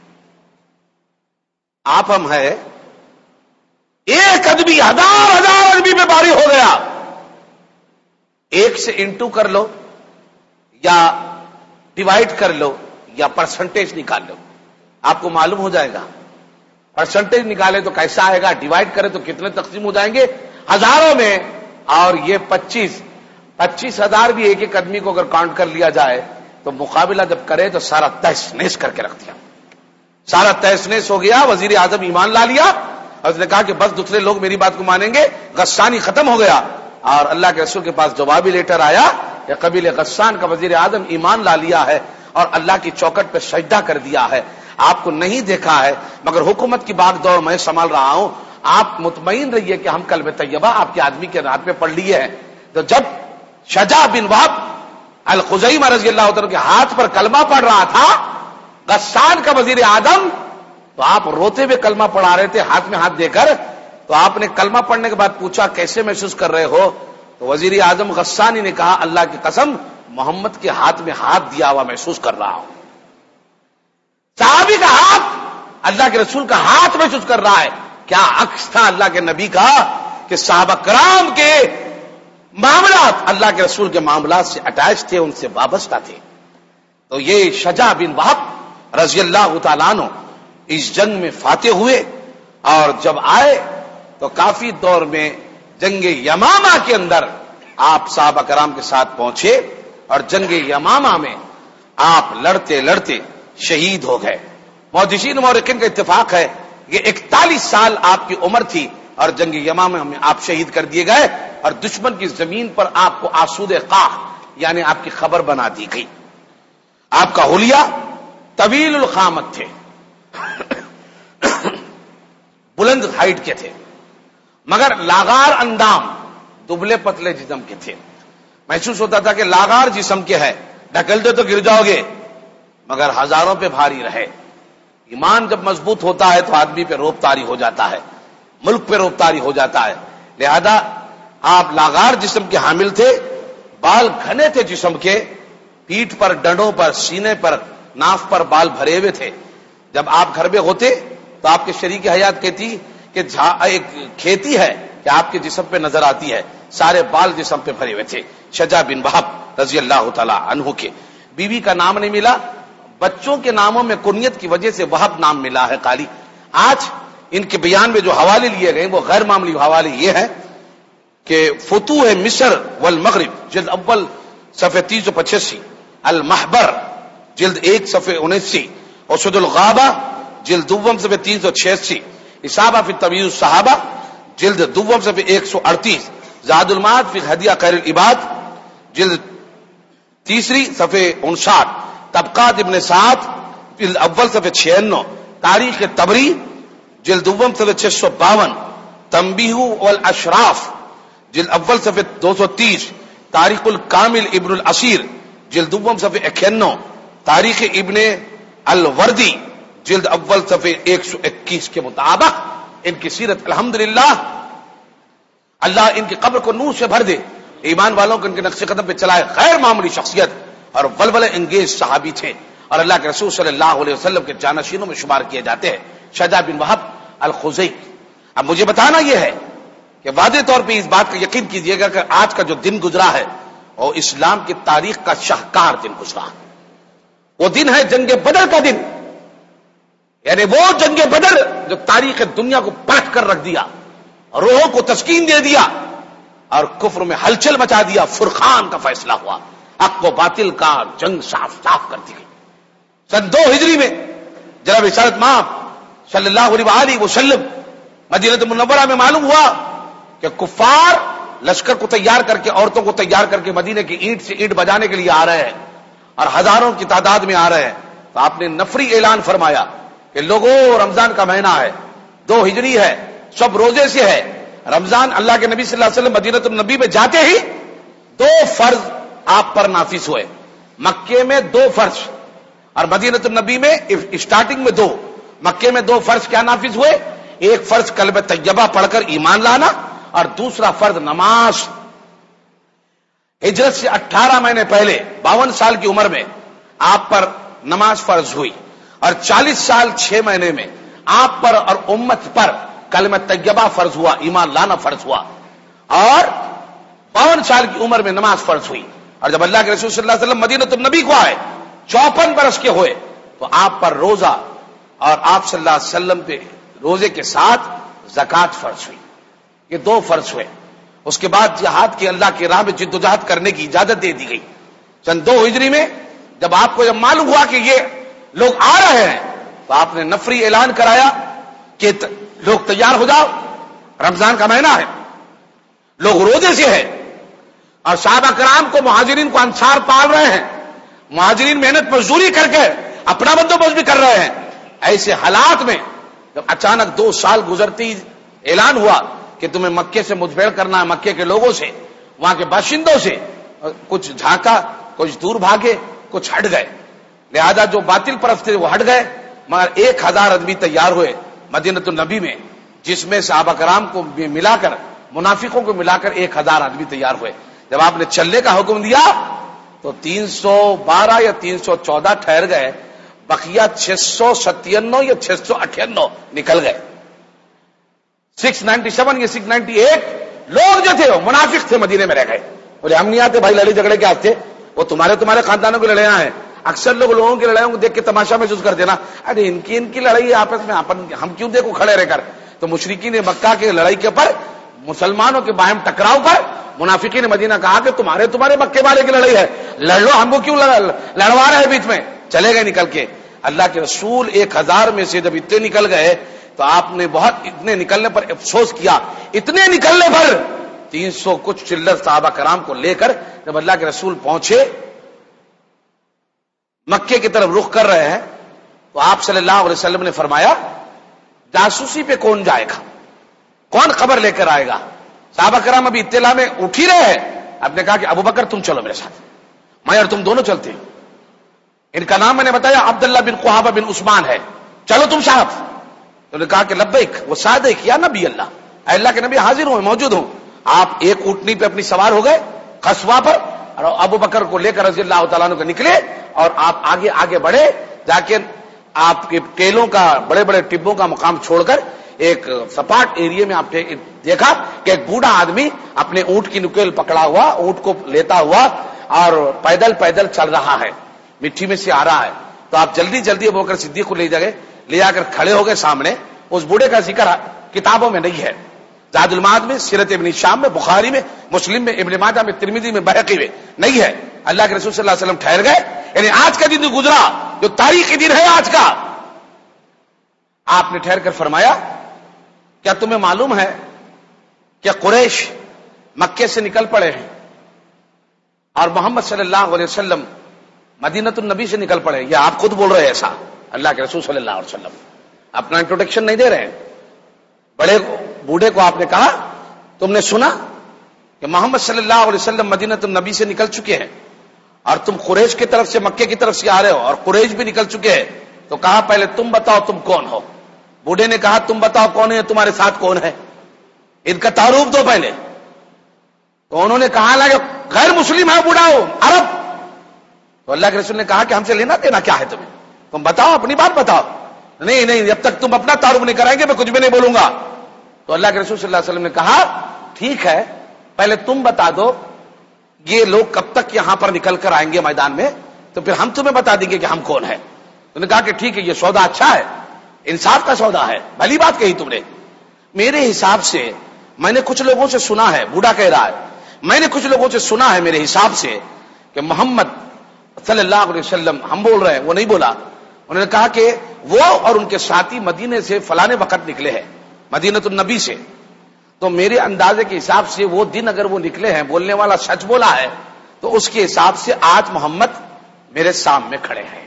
آپ ہم ہے ایک آدمی ہزار ہزار آدمی پہ بھاری ہو گیا. ایک سے انٹو کر لو یا ڈیوائڈ کر لو یا پرسنٹیج نکال لو، آپ کو معلوم ہو جائے گا. پرسنٹیج نکالے تو کیسا آئے گا، ڈیوائڈ کرے تو کتنے تقسیم ہو جائیں گے؟ ہزاروں میں. اور یہ پچیس پچیس ہزار بھی ایک ایک آدمی کو اگر کاؤنٹ کر لیا جائے تو مقابلہ جب کرے تو سارا تہس نہس کر کے رکھ دیا، سارا تہس نہس ہو گیا، وزیر اعظم ایمان لا لیا اور اس نے کہا کہ بس دوسرے لوگ میری بات کو مانیں گے، غسانی ختم ہو گیا. اور اللہ کے رسول کے پاس جوابی لیٹر آیا کہ قبیلہ غسان کا وزیر اعظم ایمان لا لیا ہے اور اللہ کی چوکٹ پہ سجدہ کر دیا ہے. آپ کو نہیں دیکھا ہے مگر حکومت کی باغ دوڑ میں سنبھال رہا ہوں، آپ مطمئن رہیے کہ ہم کلمہ طیبہ آپ کے آدمی کے ہاتھ میں پڑھ لیے ہیں. تو جب شجاع بن وہب الخزیمہ رضی اللہ عنہ کے ہاتھ پر کلمہ پڑھ رہا تھا غسان کا وزیر اعظم، تو آپ روتے ہوئے کلمہ پڑھا رہے تھے ہاتھ میں ہاتھ دے کر. تو آپ نے کلمہ پڑھنے کے بعد پوچھا کیسے محسوس کر رہے ہو؟ تو وزیر اعظم غسانی نے کہا اللہ کی قسم محمد کے ہاتھ میں ہاتھ دیا ہوا محسوس کر رہا ہوں. صحابی کا ہاتھ اللہ کے رسول کا ہاتھ محسوس کر رہا ہے. کیا عکس تھا اللہ کے نبی کا کہ صحابہ کرام کے معاملات اللہ کے رسول کے معاملات سے اٹیچ تھے، ان سے وابستہ تھے. تو یہ شجاع بن وہب رضی اللہ تعالیٰ عنہ اس جنگ میں فاتح ہوئے اور جب آئے تو کافی دور میں جنگ یمامہ کے اندر آپ صحابہ کرام کے ساتھ پہنچے اور جنگ یمامہ میں آپ لڑتے لڑتے شہید ہو گئے. محدثین مورخین کا اتفاق ہے کہ اکتالیس سال آپ کی عمر تھی اور جنگ یمامہ میں آپ شہید کر دیے گئے اور دشمن کی زمین پر آپ کو آسود قاح یعنی آپ کی خبر بنا دی گئی. آپ کا حلیہ طویل القامت تھے، بلند ہائٹ کے تھے، مگر لاغار اندام، دبلے پتلے جسم کے تھے. محسوس ہوتا تھا کہ لاغار جسم کے ہے، ڈھکل دے تو گر جاؤ گے، مگر ہزاروں پہ بھاری رہے. ایمان جب مضبوط ہوتا ہے تو آدمی پہ روب طاری ہو جاتا ہے، ملک پہ روب طاری ہو جاتا ہے. لہذا آپ لاغار جسم کے حامل تھے، بال گھنے تھے جسم کے، پیٹھ پر، ڈنڈوں پر، سینے پر، ناف پر بال بھرے ہوئے تھے. جب آپ گھر میں ہوتے تو آپ کے شریک حیات کہتی کہ ایک کھیتی ہے کہ آپ کے جسم پہ نظر آتی ہے، سارے بال جسم پہ بھرے ہوئے تھے. شجاع بن وہب رضی اللہ تعالی عنہ کے بیوی کا نام نہیں ملا، بچوں کے ناموں میں کنیت کی وجہ سے وہب نام ملا ہے خالی. آج ان کے بیان میں جو حوالے لیے گئے وہ غیر معمولی حوالے یہ ہے کہ فتوح مصر والمغرب جلد اول صفحہ تین سو پچاسی، المحبر جلد ایک صفحہ انیسی، اسد الغابہ جلد دوم صفحہ تین سو چھیاسی، اصابہ فی تمییز الصحابہ جلد دوم صفحہ ایک سو اڑتیس، زاد المعاد فی ہدیہ خیر العباد جلد تیسری صفحہ انسٹھ، طبقات ابن سعد جلد اول صفحہ چھیانوے، تاریخ طبری جلد دوم صفحہ چھ سو باون، تنبیہ والاشراف جلد اول صفحہ دو سو تیس، تاریخ الکامل ابن الاسیر جلد دوم صفحہ اکیانوے، تاریخ ابن الوردی جلد اول صفحہ ایک سو اکیس کے مطابق ان کی سیرت الحمدللہ اللہ ان کی قبر کو نور سے بھر دے، ایمان والوں کو ان کے نقش قدم پہ چلائے. غیر معمولی شخصیت اور ولولہ انگیز صحابی تھے اور اللہ کے رسول صلی اللہ علیہ وسلم کے جانشینوں میں شمار کیے جاتے ہیں. شجاع بن وہب الخزی. اب مجھے بتانا یہ ہے کہ واضح طور پہ اس بات کا یقین کیجئے گا کہ آج کا جو دن گزرا ہے اور اسلام کی تاریخ کا شاہکار دن گزرا، وہ دن ہے جنگ بدر کا دن. یعنی وہ جنگ بدر جو تاریخ دنیا کو پلٹ کر رکھ دیا، روحوں کو تسکین دے دیا اور کفر میں ہلچل مچا دیا. فرقان کا فیصلہ ہوا، حق و باطل کا جنگ صاف صاف کر دی گئی. سن دو ہجری میں جناب رسالت مآب صلی اللہ علیہ وسلم مدینہ منورہ میں معلوم ہوا کہ کفار لشکر کو تیار کر کے، عورتوں کو تیار کر کے مدینے کی اینٹ سے اینٹ بجانے کے لیے آ رہے ہیں اور ہزاروں کی تعداد میں آ رہے ہیں. تو آپ نے نفری اعلان فرمایا کہ لوگوں رمضان کا مہینہ ہے، دو ہجری ہے، سب روزے سے ہے. رمضان اللہ کے نبی صلی اللہ علیہ وسلم مدینہ النبی میں جاتے ہی دو فرض آپ پر نافذ ہوئے. مکے میں دو فرض اور مدینہ النبی میں اسٹارٹنگ میں دو. مکے میں دو فرض کیا نافذ ہوئے؟ ایک فرض کلمہ طیبہ پڑھ کر ایمان لانا اور دوسرا فرض نماز. ہجرت سے اٹھارہ مہینے پہلے باون سال کی عمر میں آپ پر نماز فرض ہوئی اور چالیس سال چھ مہینے میں آپ پر اور امت پر کلمہ طیبہ فرض ہوا، ایمان لانا فرض ہوا اور باون سال کی عمر میں نماز فرض ہوئی. اور جب اللہ کے رسول صلی اللہ علیہ وسلم مدینہ النبی کو آئے چوپن برس کے ہوئے تو آپ پر روزہ اور آپ صلی اللہ علیہ وسلم پہ روزے کے ساتھ زکوٰۃ فرض ہوئی. یہ دو فرض ہوئے. اس کے بعد جہاد کی اللہ کی راہ میں جد و جہد کرنے کی اجازت دے دی گئی. سن دو ہجری میں جب آپ کو جب معلوم ہوا کہ یہ لوگ آ رہے ہیں تو آپ نے نفری اعلان کرایا کہ لوگ تیار ہو جاؤ، رمضان کا مہینہ ہے، لوگ روزے سے ہیں، اور صحابہ کرام کو مہاجرین کو انصار پال رہے ہیں، مہاجرین محنت مزدوری کر کے اپنا بندوبست بھی کر رہے ہیں۔ ایسے حالات میں جب اچانک دو سال گزرتی اعلان ہوا کہ تمہیں مکے سے مدفع کرنا ہے، مکے کے لوگوں سے، وہاں کے باشندوں سے، کچھ جھانکا، کچھ دور بھاگے، کچھ ہٹ گئے، لہذا جو باطل پرست تھے وہ ہٹ گئے، مگر ایک ہزار آدمی تیار ہوئے مدینہ النبی میں، جس میں صحابہ کرام کو ملا کر، منافقوں کو ملا کر ایک ہزار آدمی تیار ہوئے۔ جب آپ نے چلنے کا حکم دیا تو تین سو بارہ یا تین سو چودہ ٹھہر گئے، بقیہ چھ سو ستانوے یا چھ سو اٹھانوے نکل گئے۔ سکس نائنٹی سیون یا سکس نائنٹی ایٹ لوگ جو تھے وہ منافق تھے، مدینے میں رہ گئے، بولے ہم نہیں آتے بھائی، لڑائی جھگڑے کے آتے، وہ تمہارے تمہارے خاندانوں کی لڑائیاں ہیں۔ اکثر لوگ لوگوں کی لڑائیوں کو دیکھ کے تماشا محسوس کر دینا، ارے ان کی ان کی لڑائی آپس میں ہم کیوں دیکھو کھڑے رہ کر۔ تو مشرکین مکہ کے لڑائی کے پر، مسلمانوں کے باہم ٹکراؤ پر منافقین نے مدینہ کہا کہ تمہارے تمہارے مکے والے کی لڑائی ہے، لڑ لو، ہم کو کیوں لڑوا رہے ہیں بیچ میں۔ چلے گئے نکل کے۔ اللہ کے رسول ایک ہزار میں سے جب اتنے نکل گئے تو آپ نے بہت اتنے نکلنے پر افسوس کیا، اتنے نکلنے پر تین سو کچھ چلر صحابہ کرام کو لے کر جب اللہ کے رسول پہنچے، مکے کی طرف رخ کر رہے ہیں، تو آپ صلی اللہ علیہ وسلم نے فرمایا جاسوسی پہ کون جائے گا، کون خبر لے کر آئے گا؟ صحابہ کرام ابھی اطلاع میں اٹھ ہی رہے ہیں، آپ نے کہا کہ ابو بکر تم چلو میرے ساتھ، میں اور تم دونوں چلتے ہیں۔ ان کا نام میں نے بتایا عبداللہ بن قحافہ بن عثمان ہے، چلو تم صاحب۔ تو نے کہا کہ لبیک و صادق یا نبی اللہ، اے اللہ کے نبی حاضر ہوں، موجود ہوں۔ آپ ایک اونٹنی پہ اپنی سوار ہو گئے قصوہ پر، اور ابو بکر کو لے کر رضی اللہ تعالیٰ عنہ کو نکلے، اور آپ آگے آگے بڑھے، جا کے آپ کے کیلوں کا، بڑے بڑے ٹبوں کا مقام چھوڑ کر ایک سپاٹ ایریے میں آپ نے دیکھا کہ ایک بوڑھا آدمی اپنے اونٹ کی نکیل پکڑا ہوا، اونٹ کو لیتا ہوا اور پیدل پیدل چل رہا ہے، مٹی میں سے آ رہا ہے۔ تو آپ جلدی جلدی ابو بکر صدیق کو لے جا گئے، لے جا کر کھڑے ہو گئے سامنے۔ اس بوڑھے کا ذکر کتابوں میں نہیں ہے، زاد المعاد میں، سیرت ابن شام میں، بخاری میں، مسلم میں، ابن ماجہ میں، ترمذی میں، بہقی میں نہیں ہے۔ اللہ کے رسول صلی اللہ علیہ وسلم ٹھہر گئے، یعنی آج کا دن جو گزرا، جو تاریخی دن ہے آج کا، آپ نے ٹھہر کر فرمایا کیا تمہیں معلوم ہے کہ قریش مکے سے نکل پڑے ہیں اور محمد صلی اللہ علیہ وسلم مدینہ النبی سے نکل پڑے؟ یا آپ خود بول رہے ہیں ایسا؟ اللہ کے رسول صلی اللہ علیہ وسلم اپنا انٹروڈکشن نہیں دے رہے ہیں، بڑے بوڑھے کو آپ نے کہا تم نے سنا کہ محمد صلی اللہ علیہ وسلم مدینہ النبی سے نکل چکے ہیں اور تم قریش کی طرف سے، مکے کی طرف سے آ رہے ہو، اور قریش بھی نکل چکے ہیں، تو کہا پہلے تم بتاؤ تم کون ہو؟ بوڑھے نے کہا تم بتاؤ کون ہے، تمہارے ساتھ کون ہے، ان کا تعارف دو پہلے۔ تو انہوں نے کہا کہ غیر مسلم ہے، بوڑھا ہو، عرب۔ تو اللہ کے رسول نے کہا کہ ہم سے لینا دینا کیا ہے تمہیں، تم بتاؤ اپنی بات بتاؤ۔ نہیں نہیں، جب تک تم اپنا تعارف نہیں کرائیں گے میں کچھ بھی نہیں بولوں گا۔ تو اللہ کے رسول صلی اللہ علیہ وسلم نے کہا ٹھیک ہے، پہلے تم بتا دو یہ لوگ کب تک یہاں پر نکل کر آئیں گے میدان میں، تو پھر ہم تمہیں بتا دیں گے کہ ہم کون ہیں۔ تو نے کہا کہ ٹھیک ہے، یہ سودا اچھا ہے، انصاف کا سودا ہے، بھلی بات کہی تم نے۔ میرے حساب سے میں نے کچھ لوگوں سے سنا ہے، بوڑھا کہہ رہا ہے، میں نے کچھ لوگوں سے سنا ہے میرے حساب سے کہ محمد صلی اللہ علیہ وسلم، ہم بول رہے ہیں وہ نہیں بولا، انہوں نے کہا کہ وہ اور ان کے ساتھی مدینے سے فلانے وقت نکلے ہیں، مدینہ النبی سے۔ تو میرے اندازے کے حساب سے وہ دن اگر وہ نکلے ہیں، بولنے والا سچ بولا ہے، تو اس کے حساب سے آج محمد میرے سامنے کھڑے ہیں۔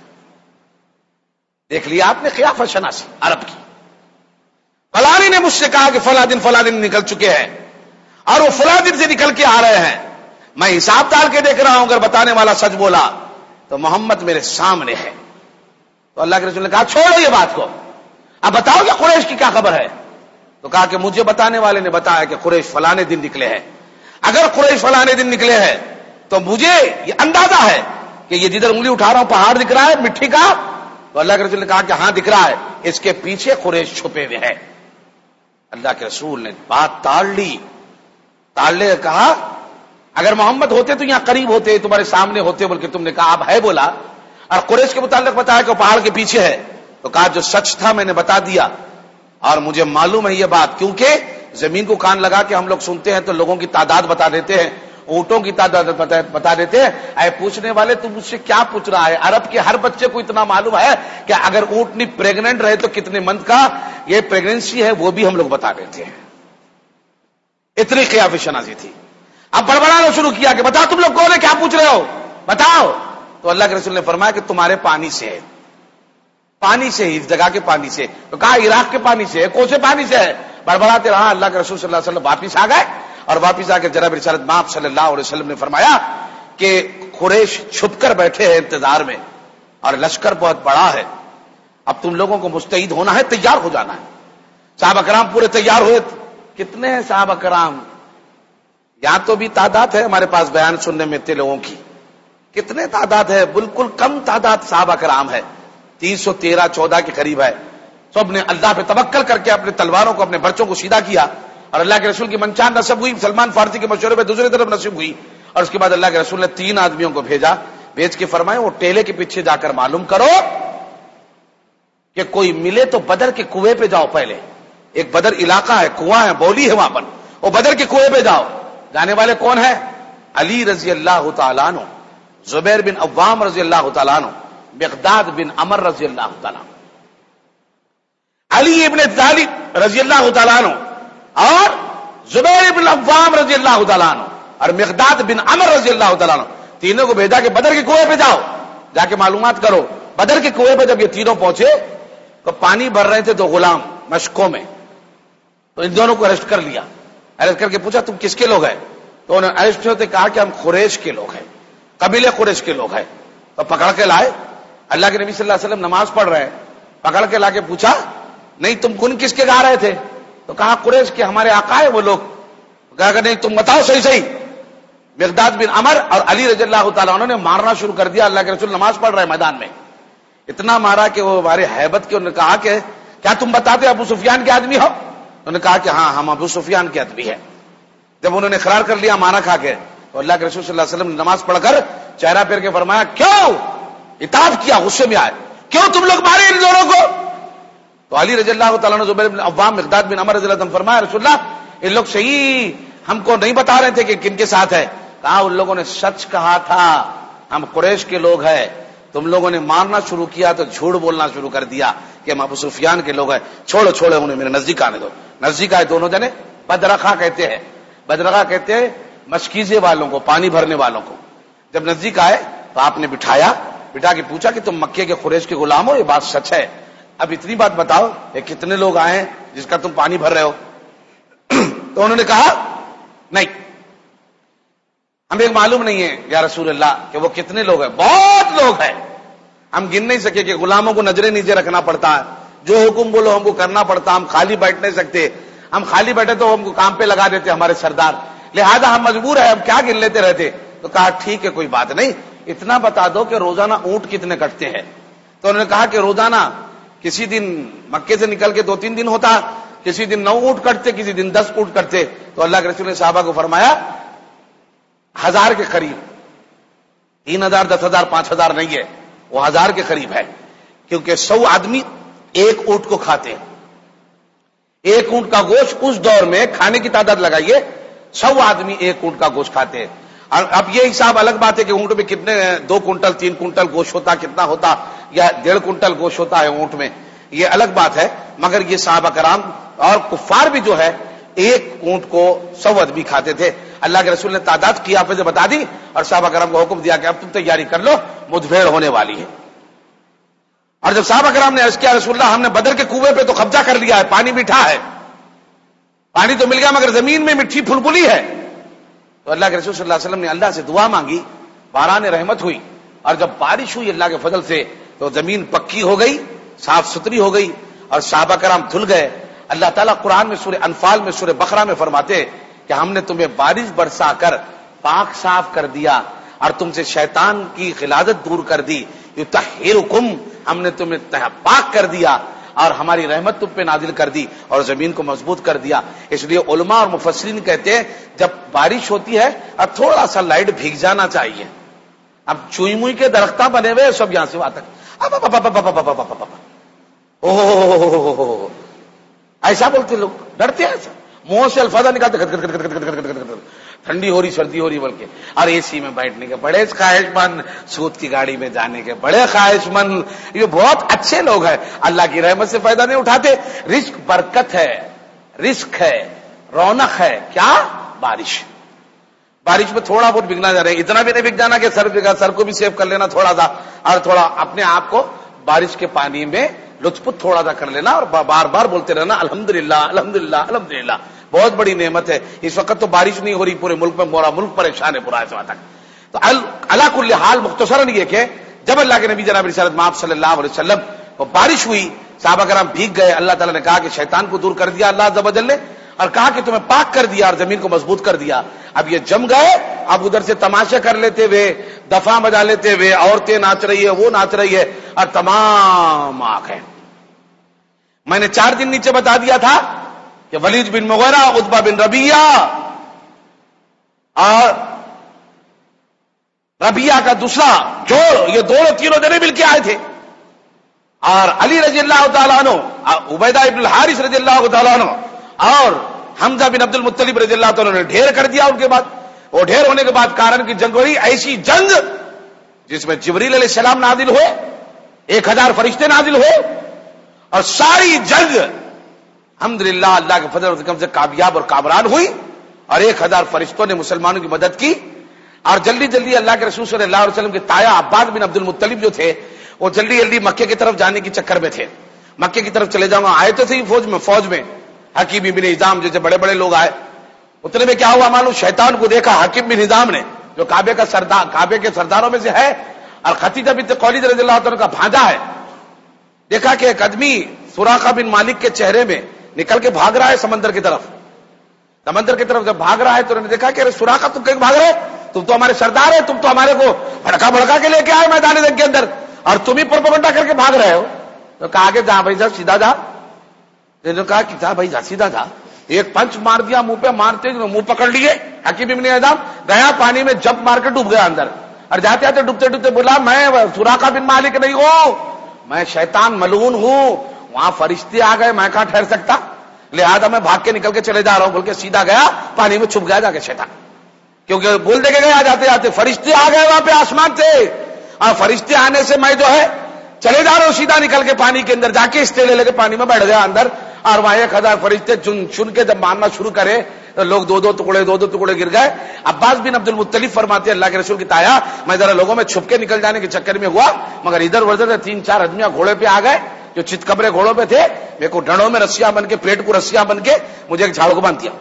دیکھ لیا آپ نے قیافہ شناسی عرب کی۔ فلانی نے مجھ سے کہا کہ فلاں دن فلاں دن نکل چکے ہیں اور وہ فلاں دن سے نکل کے آ رہے ہیں، میں حساب ڈال کے دیکھ رہا ہوں، اگر بتانے والا سچ بولا تو محمد میرے سامنے ہے۔ تو اللہ کے رسول نے کہا چھوڑو یہ بات کو، اب بتاؤ کہ قریش کی کیا خبر ہے؟ تو کہا کہ مجھے بتانے والے نے بتایا کہ قریش فلانے دن نکلے ہیں۔ اگر قریش فلانے دن نکلے ہیں تو مجھے یہ اندازہ ہے کہ یہ جدھر انگلی اٹھا رہا ہوں پہاڑ دکھ رہا ہے مٹی کا، تو اللہ کے رسول نے کہا کہ ہاں دکھ رہا ہے، اس کے پیچھے قریش چھپے ہوئے ہیں۔ اللہ کے رسول نے بات ٹال لی، ٹالنے کہا اگر محمد ہوتے تو یہاں قریب ہوتے، تمہارے سامنے ہوتے، بلکہ تم نے کہا اب ہے بولا، اور قریش کے متعلق بتایا کہ وہ پہاڑ کے پیچھے ہے، تو کہا جو سچ تھا میں نے بتا دیا، اور مجھے معلوم ہے یہ بات، کیونکہ زمین کو کان لگا کے ہم لوگ سنتے ہیں تو لوگوں کی تعداد بتا دیتے ہیں، اونٹوں کی تعداد بتا دیتے ہیں. اے پوچھنے والے تم مجھ سے کیا پوچھ رہا ہے؟ عرب کے ہر بچے کو اتنا معلوم ہے کہ اگر اونٹنی پریگننٹ رہے تو کتنے منتھ کا یہ پریگننسی ہے وہ بھی ہم لوگ بتا دیتے ہیں. اتنی قیافی شناسی تھی. اب بڑبڑانا شروع کیا کہ بتاؤ تم لوگ کون ہے، کیا پوچھ رہے ہو، بتاؤ. تو اللہ کے رسول نے فرمایا کہ تمہارے پانی سے ہے، پانی سے ہی، اس جگہ کے پانی سے. تو کہا عراق کے پانی سے ہے، کون سے پانی سے ہے؟ بڑبڑاتے رہا. اللہ کے رسول صلی اللہ علیہ وسلم واپس آ گئے اور واپس آ کے جناب رسالت مآب صلی اللہ علیہ وسلم نے فرمایا کہ قریش چھپ کر بیٹھے ہیں انتظار میں اور لشکر بہت بڑا ہے، اب تم لوگوں کو مستعد ہونا ہے، تیار ہو جانا ہے. صحابہ کرام پورے تیار ہوئے. کتنے ہیں صحابہ کرام؟ یہاں تو بھی تعداد ہے ہمارے پاس بیان سننے میں اتنے لوگوں کی. کتنے تعداد ہے؟ بالکل کم تعداد صحابہ کرام ہے، تین سو تیرہ چودہ کے قریب ہے. سب نے اللہ پہ توکل کر کے اپنے تلواروں کو، اپنے برچوں کو سیدھا کیا اور اللہ کے رسول کی منچان نصب ہوئی. سلمان فارسی کے مشورے پہ دوسری طرف نصب ہوئی. اور اس کے بعد اللہ کے رسول نے تین آدمیوں کو بھیجا، بھیج کے فرمائے وہ ٹیلے کے پیچھے جا کر معلوم کرو کہ کوئی ملے تو بدر کے کنویں پہ جاؤ. پہلے ایک بدر علاقہ ہے، کنواں ہے، بولی ہے وہاں پر، وہ بدر کے کنویں پہ جاؤ. جانے والے کون ہیں؟ علی رضی اللہ تعالیٰ عنہ، زبیر بن عوام رضی اللہ تعالیٰ عنہ، مقداد بن عمر رضی اللہ تعالیٰ عنہ، علی ابن طالب رضی اللہ تعالیٰ عنہ اور زبیر بن عوام رضی اللہ تعالیٰ عنہ اور مقداد بن عمر رضی اللہ تعالیٰ عنہ، تینوں کو بھیجا کہ بدر کے کنویں پہ جاؤ، جا کے معلومات کرو. بدر کے کنویں پہ جب یہ تینوں پہنچے تو پانی بھر رہے تھے دو غلام مشکوں میں. تو ان دونوں کو اریسٹ کر لیا. اریسٹ کر کے پوچھا تم کس کے لوگ ہیں؟ تو انہوں نے اریسٹ ہوتے کہا کہ ہم قریش کے لوگ ہیں، قبیلے قریش کے لوگ ہیں. تو پکڑ کے لائے. اللہ کے نبی صلی اللہ علیہ وسلم نماز پڑھ رہے ہیں، پکڑ کے لا کے پوچھا نہیں تم کن کس کے گا رہے تھے؟ تو کہا قریش کے ہمارے آقا ہے وہ لوگ. کہا کہ نہیں تم بتاؤ صحیح صحیح. مقداد بن عمر اور علی رضی اللہ تعالیٰ انہوں نے مارنا شروع کر دیا. اللہ کے رسول نماز پڑھ رہے میدان میں، اتنا مارا کہ وہ ہمارے ہیبت کے. انہوں نے کہا کہ کیا تم بتاتے ابو سفیان کے آدمی ہو؟ انہوں نے کہا کہ ہاں ہم ابو سفیان کے آدمی ہیں. جب انہوں نے اقرار کر لیا مانا کھا کے تو اللہ کے رسول صلی اللہ علیہ وسلم نے نماز پڑھ کر چہرہ پھیر کے فرمایا کیوں؟ اتاب کیا، غصے میں آئے، کیوں تم لوگ مارے ان دونوں کو؟ تو علی رضی اللہ تعالیٰ عنہ، زبیر بن عوام، مقداد بن عمر رضی اللہ عنہ فرمایا رسول اللہ ان لوگ صحیح ہم کو نہیں بتا رہے تھے کہ کن کے ساتھ ہے. کہا ان لوگوں نے سچ کہا تھا، ہم قریش کے لوگ ہیں. تم لوگوں نے مارنا شروع کیا تو جھوٹ بولنا شروع کر دیا کہ ہم ابو سفیان کے لوگ ہیں. چھوڑو چھوڑو انہیں میرے نزدیک آنے دو. نزدیک آئے دونوں جنے. بدرخا کہتے ہیں، بدرخا کہتے ہیں مشکیزے والوں کو، پانی بھرنے والوں کو. جب نزدیک آئے تو آپ نے بٹھایا، بٹھا کے پوچھا کہ تم مکے کے قریش کے غلام ہو؟ یہ بات سچ ہے. اب اتنی بات بتاؤ کہ کتنے لوگ آئے ہیں جس کا تم پانی بھر رہے ہو؟ تو انہوں نے کہا نہیں ہمیں معلوم نہیں ہے یا رسول اللہ کہ وہ کتنے لوگ ہیں. بہت لوگ ہیں، ہم گن نہیں سکے کہ غلاموں کو نظریں نیچے رکھنا پڑتا ہے، جو حکم بولو ہم کو کرنا پڑتا، ہم خالی بیٹھ نہیں سکتے. ہم خالی بیٹھے تو ہم کو کام پہ لگا دیتے ہمارے سردار، لہذا ہم مجبور ہیں، ہم کیا گن لیتے رہتے. تو کہا ٹھیک ہے کوئی بات نہیں، اتنا بتا دو کہ روزانہ اونٹ کتنے کٹتے ہیں. تو انہوں نے کہا کہ روزانہ کسی دن مکے سے نکل کے دو تین دن ہوتا، کسی دن نو اونٹ کٹتے، کسی دن دس اونٹ کٹتے. تو اللہ کے رسول نے صحابہ کو فرمایا ہزار کے قریب، تین ہزار دس ہزار پانچ ہزار نہیں ہے، وہ ہزار کے قریب ہے، کیونکہ سو آدمی ایک اونٹ کو کھاتے ہیں. ایک اونٹ کا گوشت اس دور میں کھانے کی تعداد لگائیے، سو آدمی ایک اونٹ کا گوشت کھاتے ہیں. اور اب یہ حساب الگ بات ہے کہ اونٹ میں کتنے دو کنٹل تین کنٹل گوشت ہوتا، کتنا ہوتا، یا ڈیڑھ کنٹل گوشت ہوتا ہے اونٹ میں، یہ الگ بات ہے. مگر یہ صحابہ کرام اور کفار بھی جو ہے ایک اونٹ کو سو آدمی کھاتے تھے. اللہ کے رسول نے تعداد کی آپ سے بتا دی اور صحابہ کرام کو حکم دیا کہ اب تم تیاری کر لو، مدبھیڑ ہونے والی ہے. اور جب صحابہ کرام نے عرض کیا رسول اللہ ہم نے بدر کے کنویں پہ تو قبضہ کر لیا ہے، پانی میٹھا ہے، پانی تو مل گیا مگر زمین میں مٹھی پھلپلی ہے. تو اللہ کے رسول صلی اللہ علیہ وسلم نے اللہ سے دعا مانگی، باران رحمت ہوئی، اور جب بارش ہوئی اللہ کے فضل سے تو زمین پکی ہو گئی، صاف ستھری ہو گئی اور صحابہ کرام دھل گئے. اللہ تعالیٰ قرآن میں سورہ انفال میں سورہ بقرہ میں فرماتے کہ ہم نے تمہیں بارش برسا کر پاک صاف کر دیا اور تم سے شیطان کی غلاظت دور کر دی. یطہرکم، ہم نے تمہیں پاک کر دیا اور ہماری رحمت تم پہ نازل کر دی اور زمین کو مضبوط کر دیا. اس لیے علماء اور مفسرین کہتے ہیں جب بارش ہوتی ہے اب تھوڑا سا لائٹ بھیگ جانا چاہیے. اب چوئی موئی کے درختہ بنے ہوئے سب یہاں سے وہاں تک، ایسا بولتے لوگ، ڈرتے ہیں ایسا. منہ سے الفاظ نکالتے ٹھنڈی ہو رہی سردی ہو رہی بلکہ، اور اے سی میں بیٹھنے کے بڑے خواہش مند، سود کی گاڑی میں جانے کے بڑے خواہش مند، یہ بہت اچھے لوگ ہیں، اللہ کی رحمت سے فائدہ نہیں اٹھاتے۔ رزق برکت ہے، رزق ہے، رونق ہے، کیا؟ بارش۔ بارش میں تھوڑا بہت بگنا جا رہا ہے، اتنا بھی نہیں بگ جانا کہ سر بگا، سر کو بھی سیو کر لینا تھوڑا سا، اور تھوڑا اپنے آپ کو بارش کے پانی میں لطف تھوڑا سا کر لینا، اور بار بار بولتے رہنا الحمدللہ الحمدللہ الحمدللہ، بہت بڑی نعمت ہے۔ اس وقت تو بارش نہیں ہو رہی پورے ملک میں، پورا ملک پریشان ہے پورا اس وقت تک۔ تو اللہ کل حال مختصراً یہ کہ جب اللہ کے نبی جناب رسالت مآب صلی اللہ علیہ وسلم وہ بارش ہوئی، صحابہ کرام بھیگ گئے، اللہ تعالیٰ نے کہا کہ شیطان کو دور کر دیا اللہ عز و جل نے، اور کہا کہ تمہیں پاک کر دیا اور زمین کو مضبوط کر دیا۔ اب یہ جم گئے، اب ادھر سے تماشے کر لیتے ہوئے، دفعہ بجا لیتے ہوئے، عورتیں ناچ رہی ہے، وہ ناچ رہی ہے، اور تمام آنکھ ہے۔ میں نے چار دن نیچے بتا دیا تھا کہ ولید بن مغیرہ، عتبہ بن ربیعہ اور ربیعہ کا دوسرا جوڑ، یہ دونوں تینوں جنے مل کے آئے تھے، اور علی رضی اللہ تعالیٰ عنہ، عبیدہ ابن الحارث رضی اللہ تعالیٰ عنہ اور حمزہ بن عبد المطلب رضی اللہ تعالیٰ نے ڈھیر کر دیا ان کے بعد۔ وہ ڈھیر ہونے کے بعد کارن کی جنگ ہوئی، ایسی جنگ جس میں جبریل علیہ السلام نازل ہوئے، ایک ہزار فرشتے نازل ہوئے، اور ساری جنگ الحمدللہ اللہ کے فضل و کرم سے کامیاب اور کامران ہوئی، اور ایک ہزار فرشتوں نے مسلمانوں کی مدد کی، اور جلدی جلدی اللہ کے رسول صلی اللہ علیہ وسلم کے تایا عباس بن عبد المطلب جو تھے، وہ جلدی جلدی مکے کی طرف جانے کے چکر میں تھے، مکے کی طرف چلے جاؤں، آئے تو تھے فوج میں فوج میں حکیم بن ہزام جیسے بڑے بڑے لوگ آئے۔ اتنے میں کیا ہوا معلوم، شیطان کو دیکھا حکیم بن ہزام نے، جو کعبے کا سردار، کعبے کے سرداروں میں سے ہے، اور خدیجہ بنت خویلد رضی اللہ عنہا کا بھانجا ہے، دیکھا کہ ایک آدمی سراقہ بن مالک کے چہرے میں نکل کے بھاگ رہا ہے سمندر کی طرف، سمندر کی طرف جب بھاگ رہا ہے تو انہوں نے دیکھا کہ ارے سراقہ تم کہیں بھاگ رہے، تم تو ہمارے سردار ہے، تم تو ہمارے کو بھڑکا بھڑکا کے لے کے آئے میدان جنگ کے اندر، اور تم ہی پروپیگنڈا کر کے بھاگ رہے ہو۔ تو کہا کہ جا بھائی صاحب سیدھا جا، انہوں نے کہا کہ جا بھائی جا سیدھا جا، ایک پنچ مار دیا منہ پہ، مارتے منہ پکڑ لیے، حکیم ابن ہزام گیا پانی میں جب مار کے ڈوب گیا اندر، اور جاتے جاتے ڈوبتے ڈوبتے بولا میں سراقہ بن مالک نہیں ہوں، میں شیطان ملعون ہوں، وہاں فرشتے آ گئے، میں کہاں ٹھہر سکتا، لہذا میں بھاگ کے نکل کے چلے جا رہا ہوں، بول کے سیدھا گیا پانی میں چھپ گیا جا کے شیطان، کیونکہ بول دے کے گیا جاتے جاتے فرشتے آ گئے وہاں پہ آسمان سے، اور فرشتے آنے سے میں جو ہے چلے جا رہا ہوں سیدھا نکل کے پانی کے اندر، جا کے اسٹیلے لے کے پانی میں بیٹھ گیا اندر، اور وہاں ایک ہزار فرشتے چن چن کے جب مارنا شروع کرے تو لوگ دو دو ٹکڑے دو دو ٹکڑے گر گئے۔ عباس بن عبد المطلب فرماتے اللہ کے رسول کی تایا، میں ذرا لوگوں میں چھپ کے نکل جانے کے چکر میں ہوا، مگر ادھر ادھر تین چار آدمیاں گھوڑے پہ آ گئے، جو چت کبرے گھوڑوں پہ تھے، میرے کو ڈنڈوں میں رسیاں بن کے، پیٹ کو رسیاں بن کے مجھے ایک جھاڑو کو باندھ دیا۔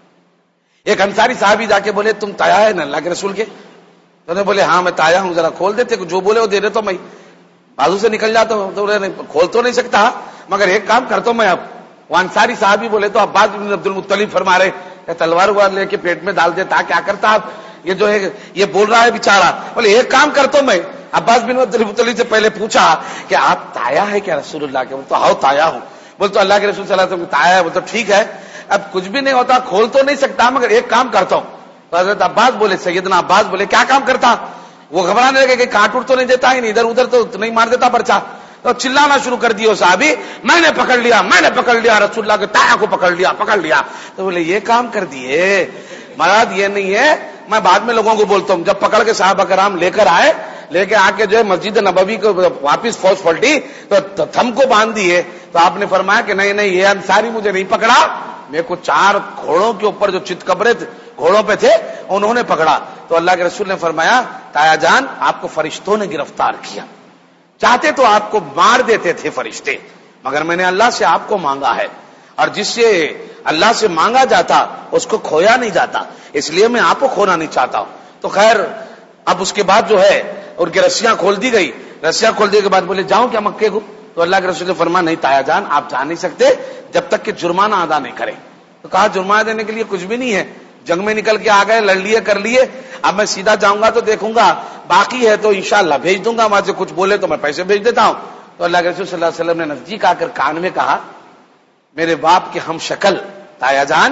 ایک انصاری صحابی جا کے بولے تم تایا ہے نا اللہ کے رسول کے؟ تو نے بولے ہاں میں تایا ہوں، ذرا کھول دیتے، جو بولے وہ دے دے، تو میں بازو سے نکل جاتا ہوں، تو کھول تو نہیں سکتا، مگر ایک کام کرتا ہوں میں اب۔ وہ انصاری صحابی بولے تو عباس بن عبد المطلب فرما رہے کہ تلوار وار لے کے پیٹ میں ڈال دیتا، کیا کرتا آپ، یہ جو ہے یہ بول رہا ہے بیچارہ، بولے ایک کام کرتا ہوں میں۔ عباس بن عبد المطلب سے پہلے پوچھا کہ آپ تایا ہے کیا رسول اللہ کے؟ تو ہاؤ تایا ہوں۔ بول تو اللہ کے رسول صلی اللہ علیہ وسلم تایا ہے، بول تو ٹھیک ہے، اب کچھ بھی نہیں ہوتا، کھول تو نہیں سکتا، مگر ایک کام کرتا ہوں۔ تو حضرت عباس بولے، سیدنا عباس بولے کیا کام کرتا؟ وہ گھبرانے لگے کہ کاٹ اٹھ تو نہیں دیتا ہی نہیں، ادھر ادھر تو نہیں مار دیتا پرچا، تو چلانا شروع کر دیا صحابی، میں نے پکڑ لیا میں نے پکڑ لیا رسول اللہ کے تایا کو پکڑ لیا پکڑ لیا۔ تو بولے یہ کام کر دیے، مراد یہ نہیں ہے، میں بعد میں لوگوں کو بولتا ہوں، جب پکڑ کے صحابہ کرام لے کر آئے، لے کے آ کے جو ہے مسجد نبوی کو واپس فوج پلٹی تو تھم کو باندھ دیے، تو آپ نے فرمایا کہ نہیں نہیں یہ انصاری مجھے نہیں پکڑا، میرے کو چار گھوڑوں کے اوپر جو چت کبرے گھوڑوں پہ تھے انہوں نے پکڑا۔ تو اللہ کے رسول نے فرمایا تایا جان آپ کو فرشتوں نے گرفتار کیا، چاہتے تو آپ کو مار دیتے تھے فرشتے، مگر میں نے اللہ سے آپ کو مانگا ہے، اور جس سے اللہ سے مانگا جاتا اس کو کھویا نہیں جاتا، اس لیے میں آپ کو کھونا نہیں چاہتا ہوں۔ تو خیر اب اس کے بعد جو ہے ان کی رسیاں کھول دی گئی، رسیاں کھول دینے کے بعد بولے جاؤں کیا مکے کو؟ تو اللہ کے رسول نے فرمایا نہیں تایا جان آپ جا نہیں سکتے جب تک کہ جرمانہ ادا نہیں کریں۔ تو کہا جرمانہ دینے کے لیے کچھ بھی نہیں ہے، جنگ میں نکل کے آ گئے، لڑ لیے کر لیے، اب میں سیدھا جاؤں گا تو دیکھوں گا باقی ہے تو انشاءاللہ بھیج دوں گا، وہاں سے کچھ بولے تو میں پیسے بھیج دیتا ہوں۔ تو اللہ کے رسول صلی اللہ علیہ وسلم نے نزدیک آ کر کان میں کہا میرے باپ کے ہم شکل تایا جان،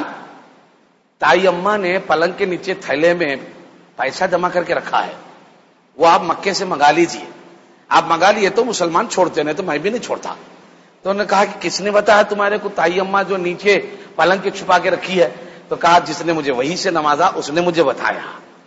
تائی اماں نے پلنگ کے نیچے تھیلے میں پیسہ جمع کر کے رکھا ہے، وہ آپ مکے سے منگا لیجئے، آپ منگا لیے تو مسلمان چھوڑتے نہیں تو میں بھی نہیں چھوڑتا، تو انہوں نے کہا کہ کس نے بتایا تمہارے کو تائی اماں جو نیچے پلنگ کے چھپا کے رکھی ہے؟ تو کہا جس نے مجھے وہی سے نوازا اس نے مجھے بتایا.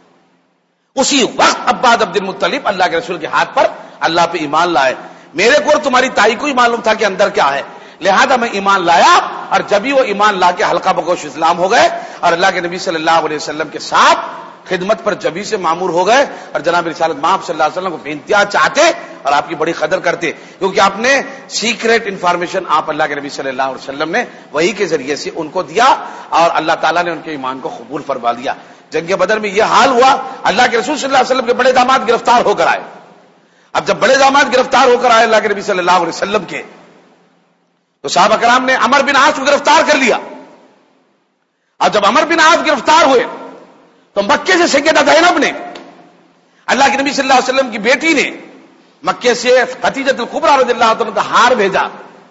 اسی وقت عباد عبد المطلب اللہ کے رسول کے ہاتھ پر اللہ پہ ایمان لائے. میرے کو اور تمہاری تائی کو ہی معلوم تھا کہ اندر کیا ہے، لہذا میں ایمان لایا، اور جبھی وہ ایمان لا کے حلقہ بگوش اسلام ہو گئے اور اللہ کے نبی صلی اللہ علیہ وسلم کے ساتھ خدمت پر جبھی سے معمور ہو گئے، اور جناب رسالت مآب صلی اللہ علیہ وسلم کو بے انتہا چاہتے اور آپ کی بڑی قدر کرتے، کیونکہ آپ نے سیکریٹ انفارمیشن آپ اللہ کے نبی صلی اللہ علیہ وسلم نے وہی کے ذریعے سے ان کو دیا، اور اللہ تعالیٰ نے ان کے ایمان کو قبول فرما لیا. جنگ بدر میں یہ حال ہوا، اللہ کے رسول صلی اللہ علیہ وسلم کے بڑے داماد گرفتار ہو کر آئے. اب جب بڑے داماد گرفتار ہو کر آئے اللہ کے نبی صلی اللہ علیہ وسلم کے، تو صحابہ کرام نے عمر بن عاص کو گرفتار کر لیا. اور جب عمر بن عاص گرفتار ہوئے تو مکے سے سیدہ زینب نے، اللہ کے نبی صلی اللہ علیہ وسلم کی بیٹی نے مکے سے خدیجہ الکبریٰ رضی اللہ عنہا کا ہار بھیجا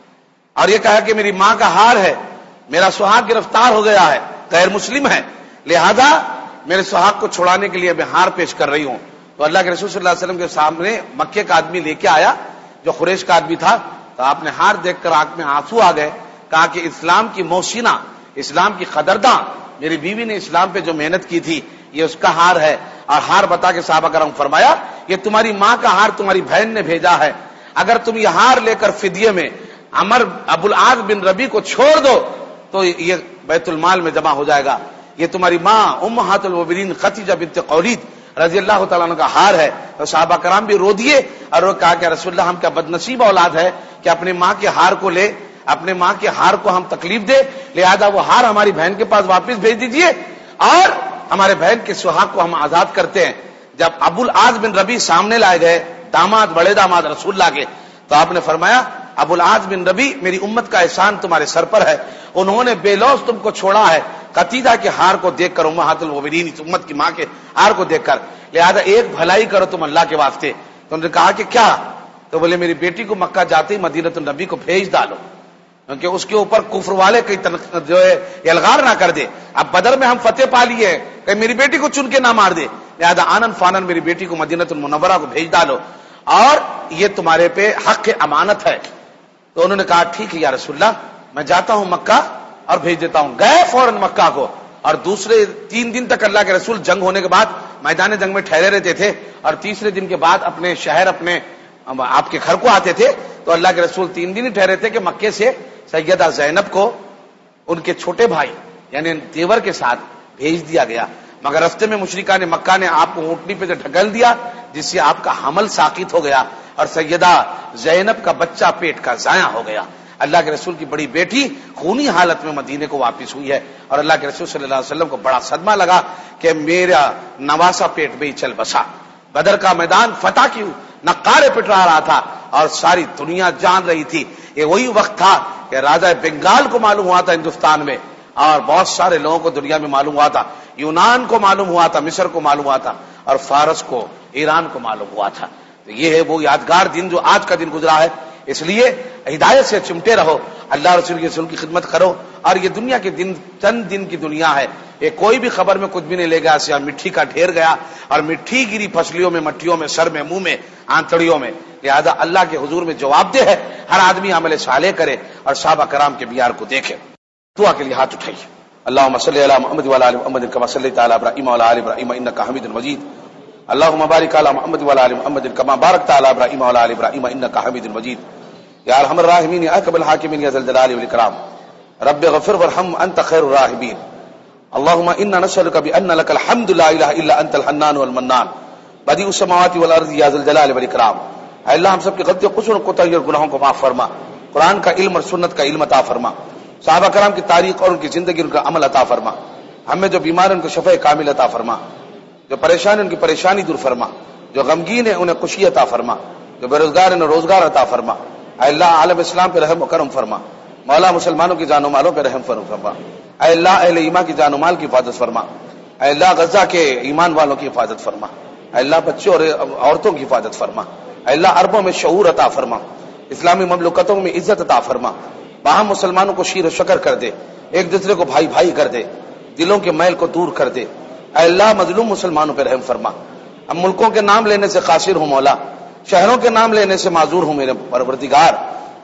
اور یہ کہا کہ میری ماں کا ہار ہے، میرا سہاگ گرفتار ہو گیا ہے، غیر مسلم ہے، لہذا میرے سہاگ کو چھڑانے کے لیے میں ہار پیش کر رہی ہوں. تو اللہ کے رسول صلی اللہ علیہ وسلم کے سامنے مکے کا آدمی لے کے آیا جو قریش کا آدمی تھا، تو آپ نے ہار دیکھ کر آنکھ میں آنسو آ گئے، کہا کہ اسلام کی موسینہ، اسلام کی قدرداں، میری بیوی نے اسلام پہ جو محنت کی تھی یہ اس کا ہار ہے. اور ہار بتا کے صحابہ کرام فرمایا یہ تمہاری ماں کا ہار تمہاری بہن نے بھیجا ہے، اگر تم یہ ہار لے کر فدیے میں عمر ابو العاص بن ربی کو چھوڑ دو تو یہ بیت المال میں جمع ہو جائے گا. یہ تمہاری ماں امہات المؤمنین خدیجہ بنت خویلد رضی اللہ تعالیٰ عنہ کا ہار ہے. تو صحابہ کرام بھی رو دیے اور وہ کہا کہ رسول اللہ ہم کیا بدنصیب اولاد ہے کہ اپنے ماں کے ہار کو لے، اپنے ماں کے ہار کو ہم تکلیف دے، لہذا وہ ہار ہماری بہن کے پاس واپس بھیج دیجئے اور ہمارے بہن کے سہاگ کو ہم آزاد کرتے ہیں. جب ابو العاص بن ربی سامنے لائے گئے، داماد بڑے داماد رسول اللہ کے، تو آپ نے فرمایا ابو العاص بن ربی میری امت کا احسان تمہارے سر پر ہے، انہوں نے بے لوث تم کو چھوڑا ہے قتیدہ کے ہار کو دیکھ کر، امہات المؤمنین امت کی ماں کے ہار کو دیکھ کر، لہذا ایک بھلائی کرو تم اللہ کے واسطے. تو انہوں نے کہا کہ کیا؟ تو بولے میری بیٹی کو مکہ جاتے ہی مدینہ النبی کو بھیج ڈالو، کیونکہ اس کے اوپر کفر والے کئی جو ہے الغار نہ کر دے. اب بدر میں ہم فتح پا لیے، کہ میری بیٹی کو چن کے نہ مار دے، لہذا آنن فانن میری بیٹی کو مدینہ المنورہ کو بھیج ڈالو اور یہ تمہارے پہ حق امانت ہے. تو انہوں نے کہا ٹھیک ہے یا رسول اللہ میں جاتا ہوں مکہ اور بھیج دیتا ہوں. گئے فوراً مکہ کو، اور دوسرے تین دن تک اللہ کے رسول جنگ ہونے کے بعد میدان جنگ میں ٹھہرے رہتے تھے، اور تیسرے دن کے بعد اپنے شہر اپنے آپ کے گھر کو آتے تھے. تو اللہ کے رسول تین دن ہی ٹھہرے تھے کہ مکے سے سیدہ زینب کو ان کے چھوٹے بھائی یعنی دیور کے ساتھ بھیج دیا گیا، مگر رستے میں مشرکان مکہ نے آپ کو اونٹنی پہ سے ڈھکیل دیا جس سے آپ کا حمل ساقط ہو گیا اور سیدہ زینب کا بچہ پیٹ کا ضائع ہو گیا. اللہ کے رسول کی بڑی بیٹی خونی حالت میں مدینے کو واپس ہوئی ہے، اور اللہ کے رسول صلی اللہ علیہ وسلم کو بڑا صدمہ لگا کہ میرا نواسا پیٹ میں ہی چل بسا. بدر کا میدان فتح کی نقارے پٹرا رہا تھا اور ساری دنیا جان رہی تھی. یہ وہی وقت تھا کہ راجہ بنگال کو معلوم ہوا تھا ہندوستان میں، اور بہت سارے لوگوں کو دنیا میں معلوم ہوا تھا، یونان کو معلوم ہوا تھا، مصر کو معلوم ہوا تھا، اور فارس کو، ایران کو معلوم ہوا تھا. تو یہ ہے وہ یادگار دن جو آج کا دن گزرا ہے. اس لیے ہدایت سے چمٹے رہو، اللہ رسول کے رسول کی خدمت کرو، اور یہ دنیا کے دن چند دن کی دنیا ہے. یہ کوئی بھی خبر میں کچھ بھی نہیں لے گا، سیا مٹی کا ڈھیر گیا اور مٹی گری پسلیوں میں، مٹیوں میں، سر میں، منہ میں، آنتڑیوں میں. لہذا اللہ کے حضور میں جواب دہ ہے، ہر آدمی عمل صالح کرے اور صحابہ کرام کے بیار کو دیکھے. دعا کے لیے ہاتھ اٹھائیے. اللهم صل علی محمد وعلی ال محمد كما صليت على ابراهيم وعلى ال ابراهيم انك حميد مجيد. اللهم بارك على محمد وعلى ال محمد كما باركت على ابراهيم وعلى ال ابراهيم انك حميد مجيد. یا ارحم الراحمین یا اکرم الحاکمین یا ذی الجلال والاکرام. رب اغفر وارحم انت خیر الراحمین. اللهم انا نسألك بان لك الحمد لا اله الا انت الحنان والمنان بدیع السماوات والارض یا ذی الجلال والاکرام. اے اللہ ہم سب کی غلطیوں قصور اور کوتاہی اور گناہوں کو معاف فرما، قرآن کا علم اور سنت کا علم عطا فرما، صحابہ کرام کی تاریخ اور ان کی زندگی ان کا عمل عطا فرما. ہمیں جو بیمار ان کو شفاء کامل عطا فرما، جو پریشان ان کی پریشانی دور فرما، جو غمگین ہیں انہیں خوشی عطا فرما، جو بے روزگار انہیں روزگار عطا فرما. اے اللہ عالم اسلام پہ رحم و کرم فرما، مولا مسلمانوں کی جان و مالوں پہ رحم فرما. اے اللہ اہل ایمان کی جان و مال کی حفاظت فرما. اے اللہ غزہ کے ایمان والوں کی حفاظت فرما. اے اللہ بچوں اور عورتوں کی حفاظت فرما. اے اللہ عربوں میں شعور عطا فرما، اسلامی مملکتوں میں عزت عطا فرما. باہم مسلمانوں کو شیر و شکر کر دے، ایک دوسرے کو بھائی بھائی کر دے، دلوں کے میل کو دور کر دے. اے اللہ مظلوم مسلمانوں پہ رحم فرما. ہم ملکوں کے نام لینے سے قاصر ہوں مولا، شہروں کے نام لینے سے معذور ہوں میرے پروردگار.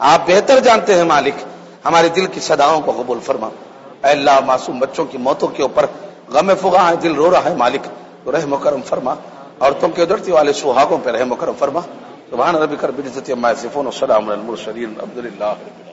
آپ بہتر جانتے ہیں مالک، ہمارے دل کی صداؤں کو قبول فرما۔ اے اللہ معصوم بچوں کی موتوں کے اوپر غم فغاں ہے، دل رو رہا ہے مالک، تو رحم و کرم فرما، عورتوں کے ادھرتی والے سہاگوں پہ رحم و کرم فرما۔ سبحان ربک رب العزت عما یصفون وسلام علی المرسلین الحمد للہ۔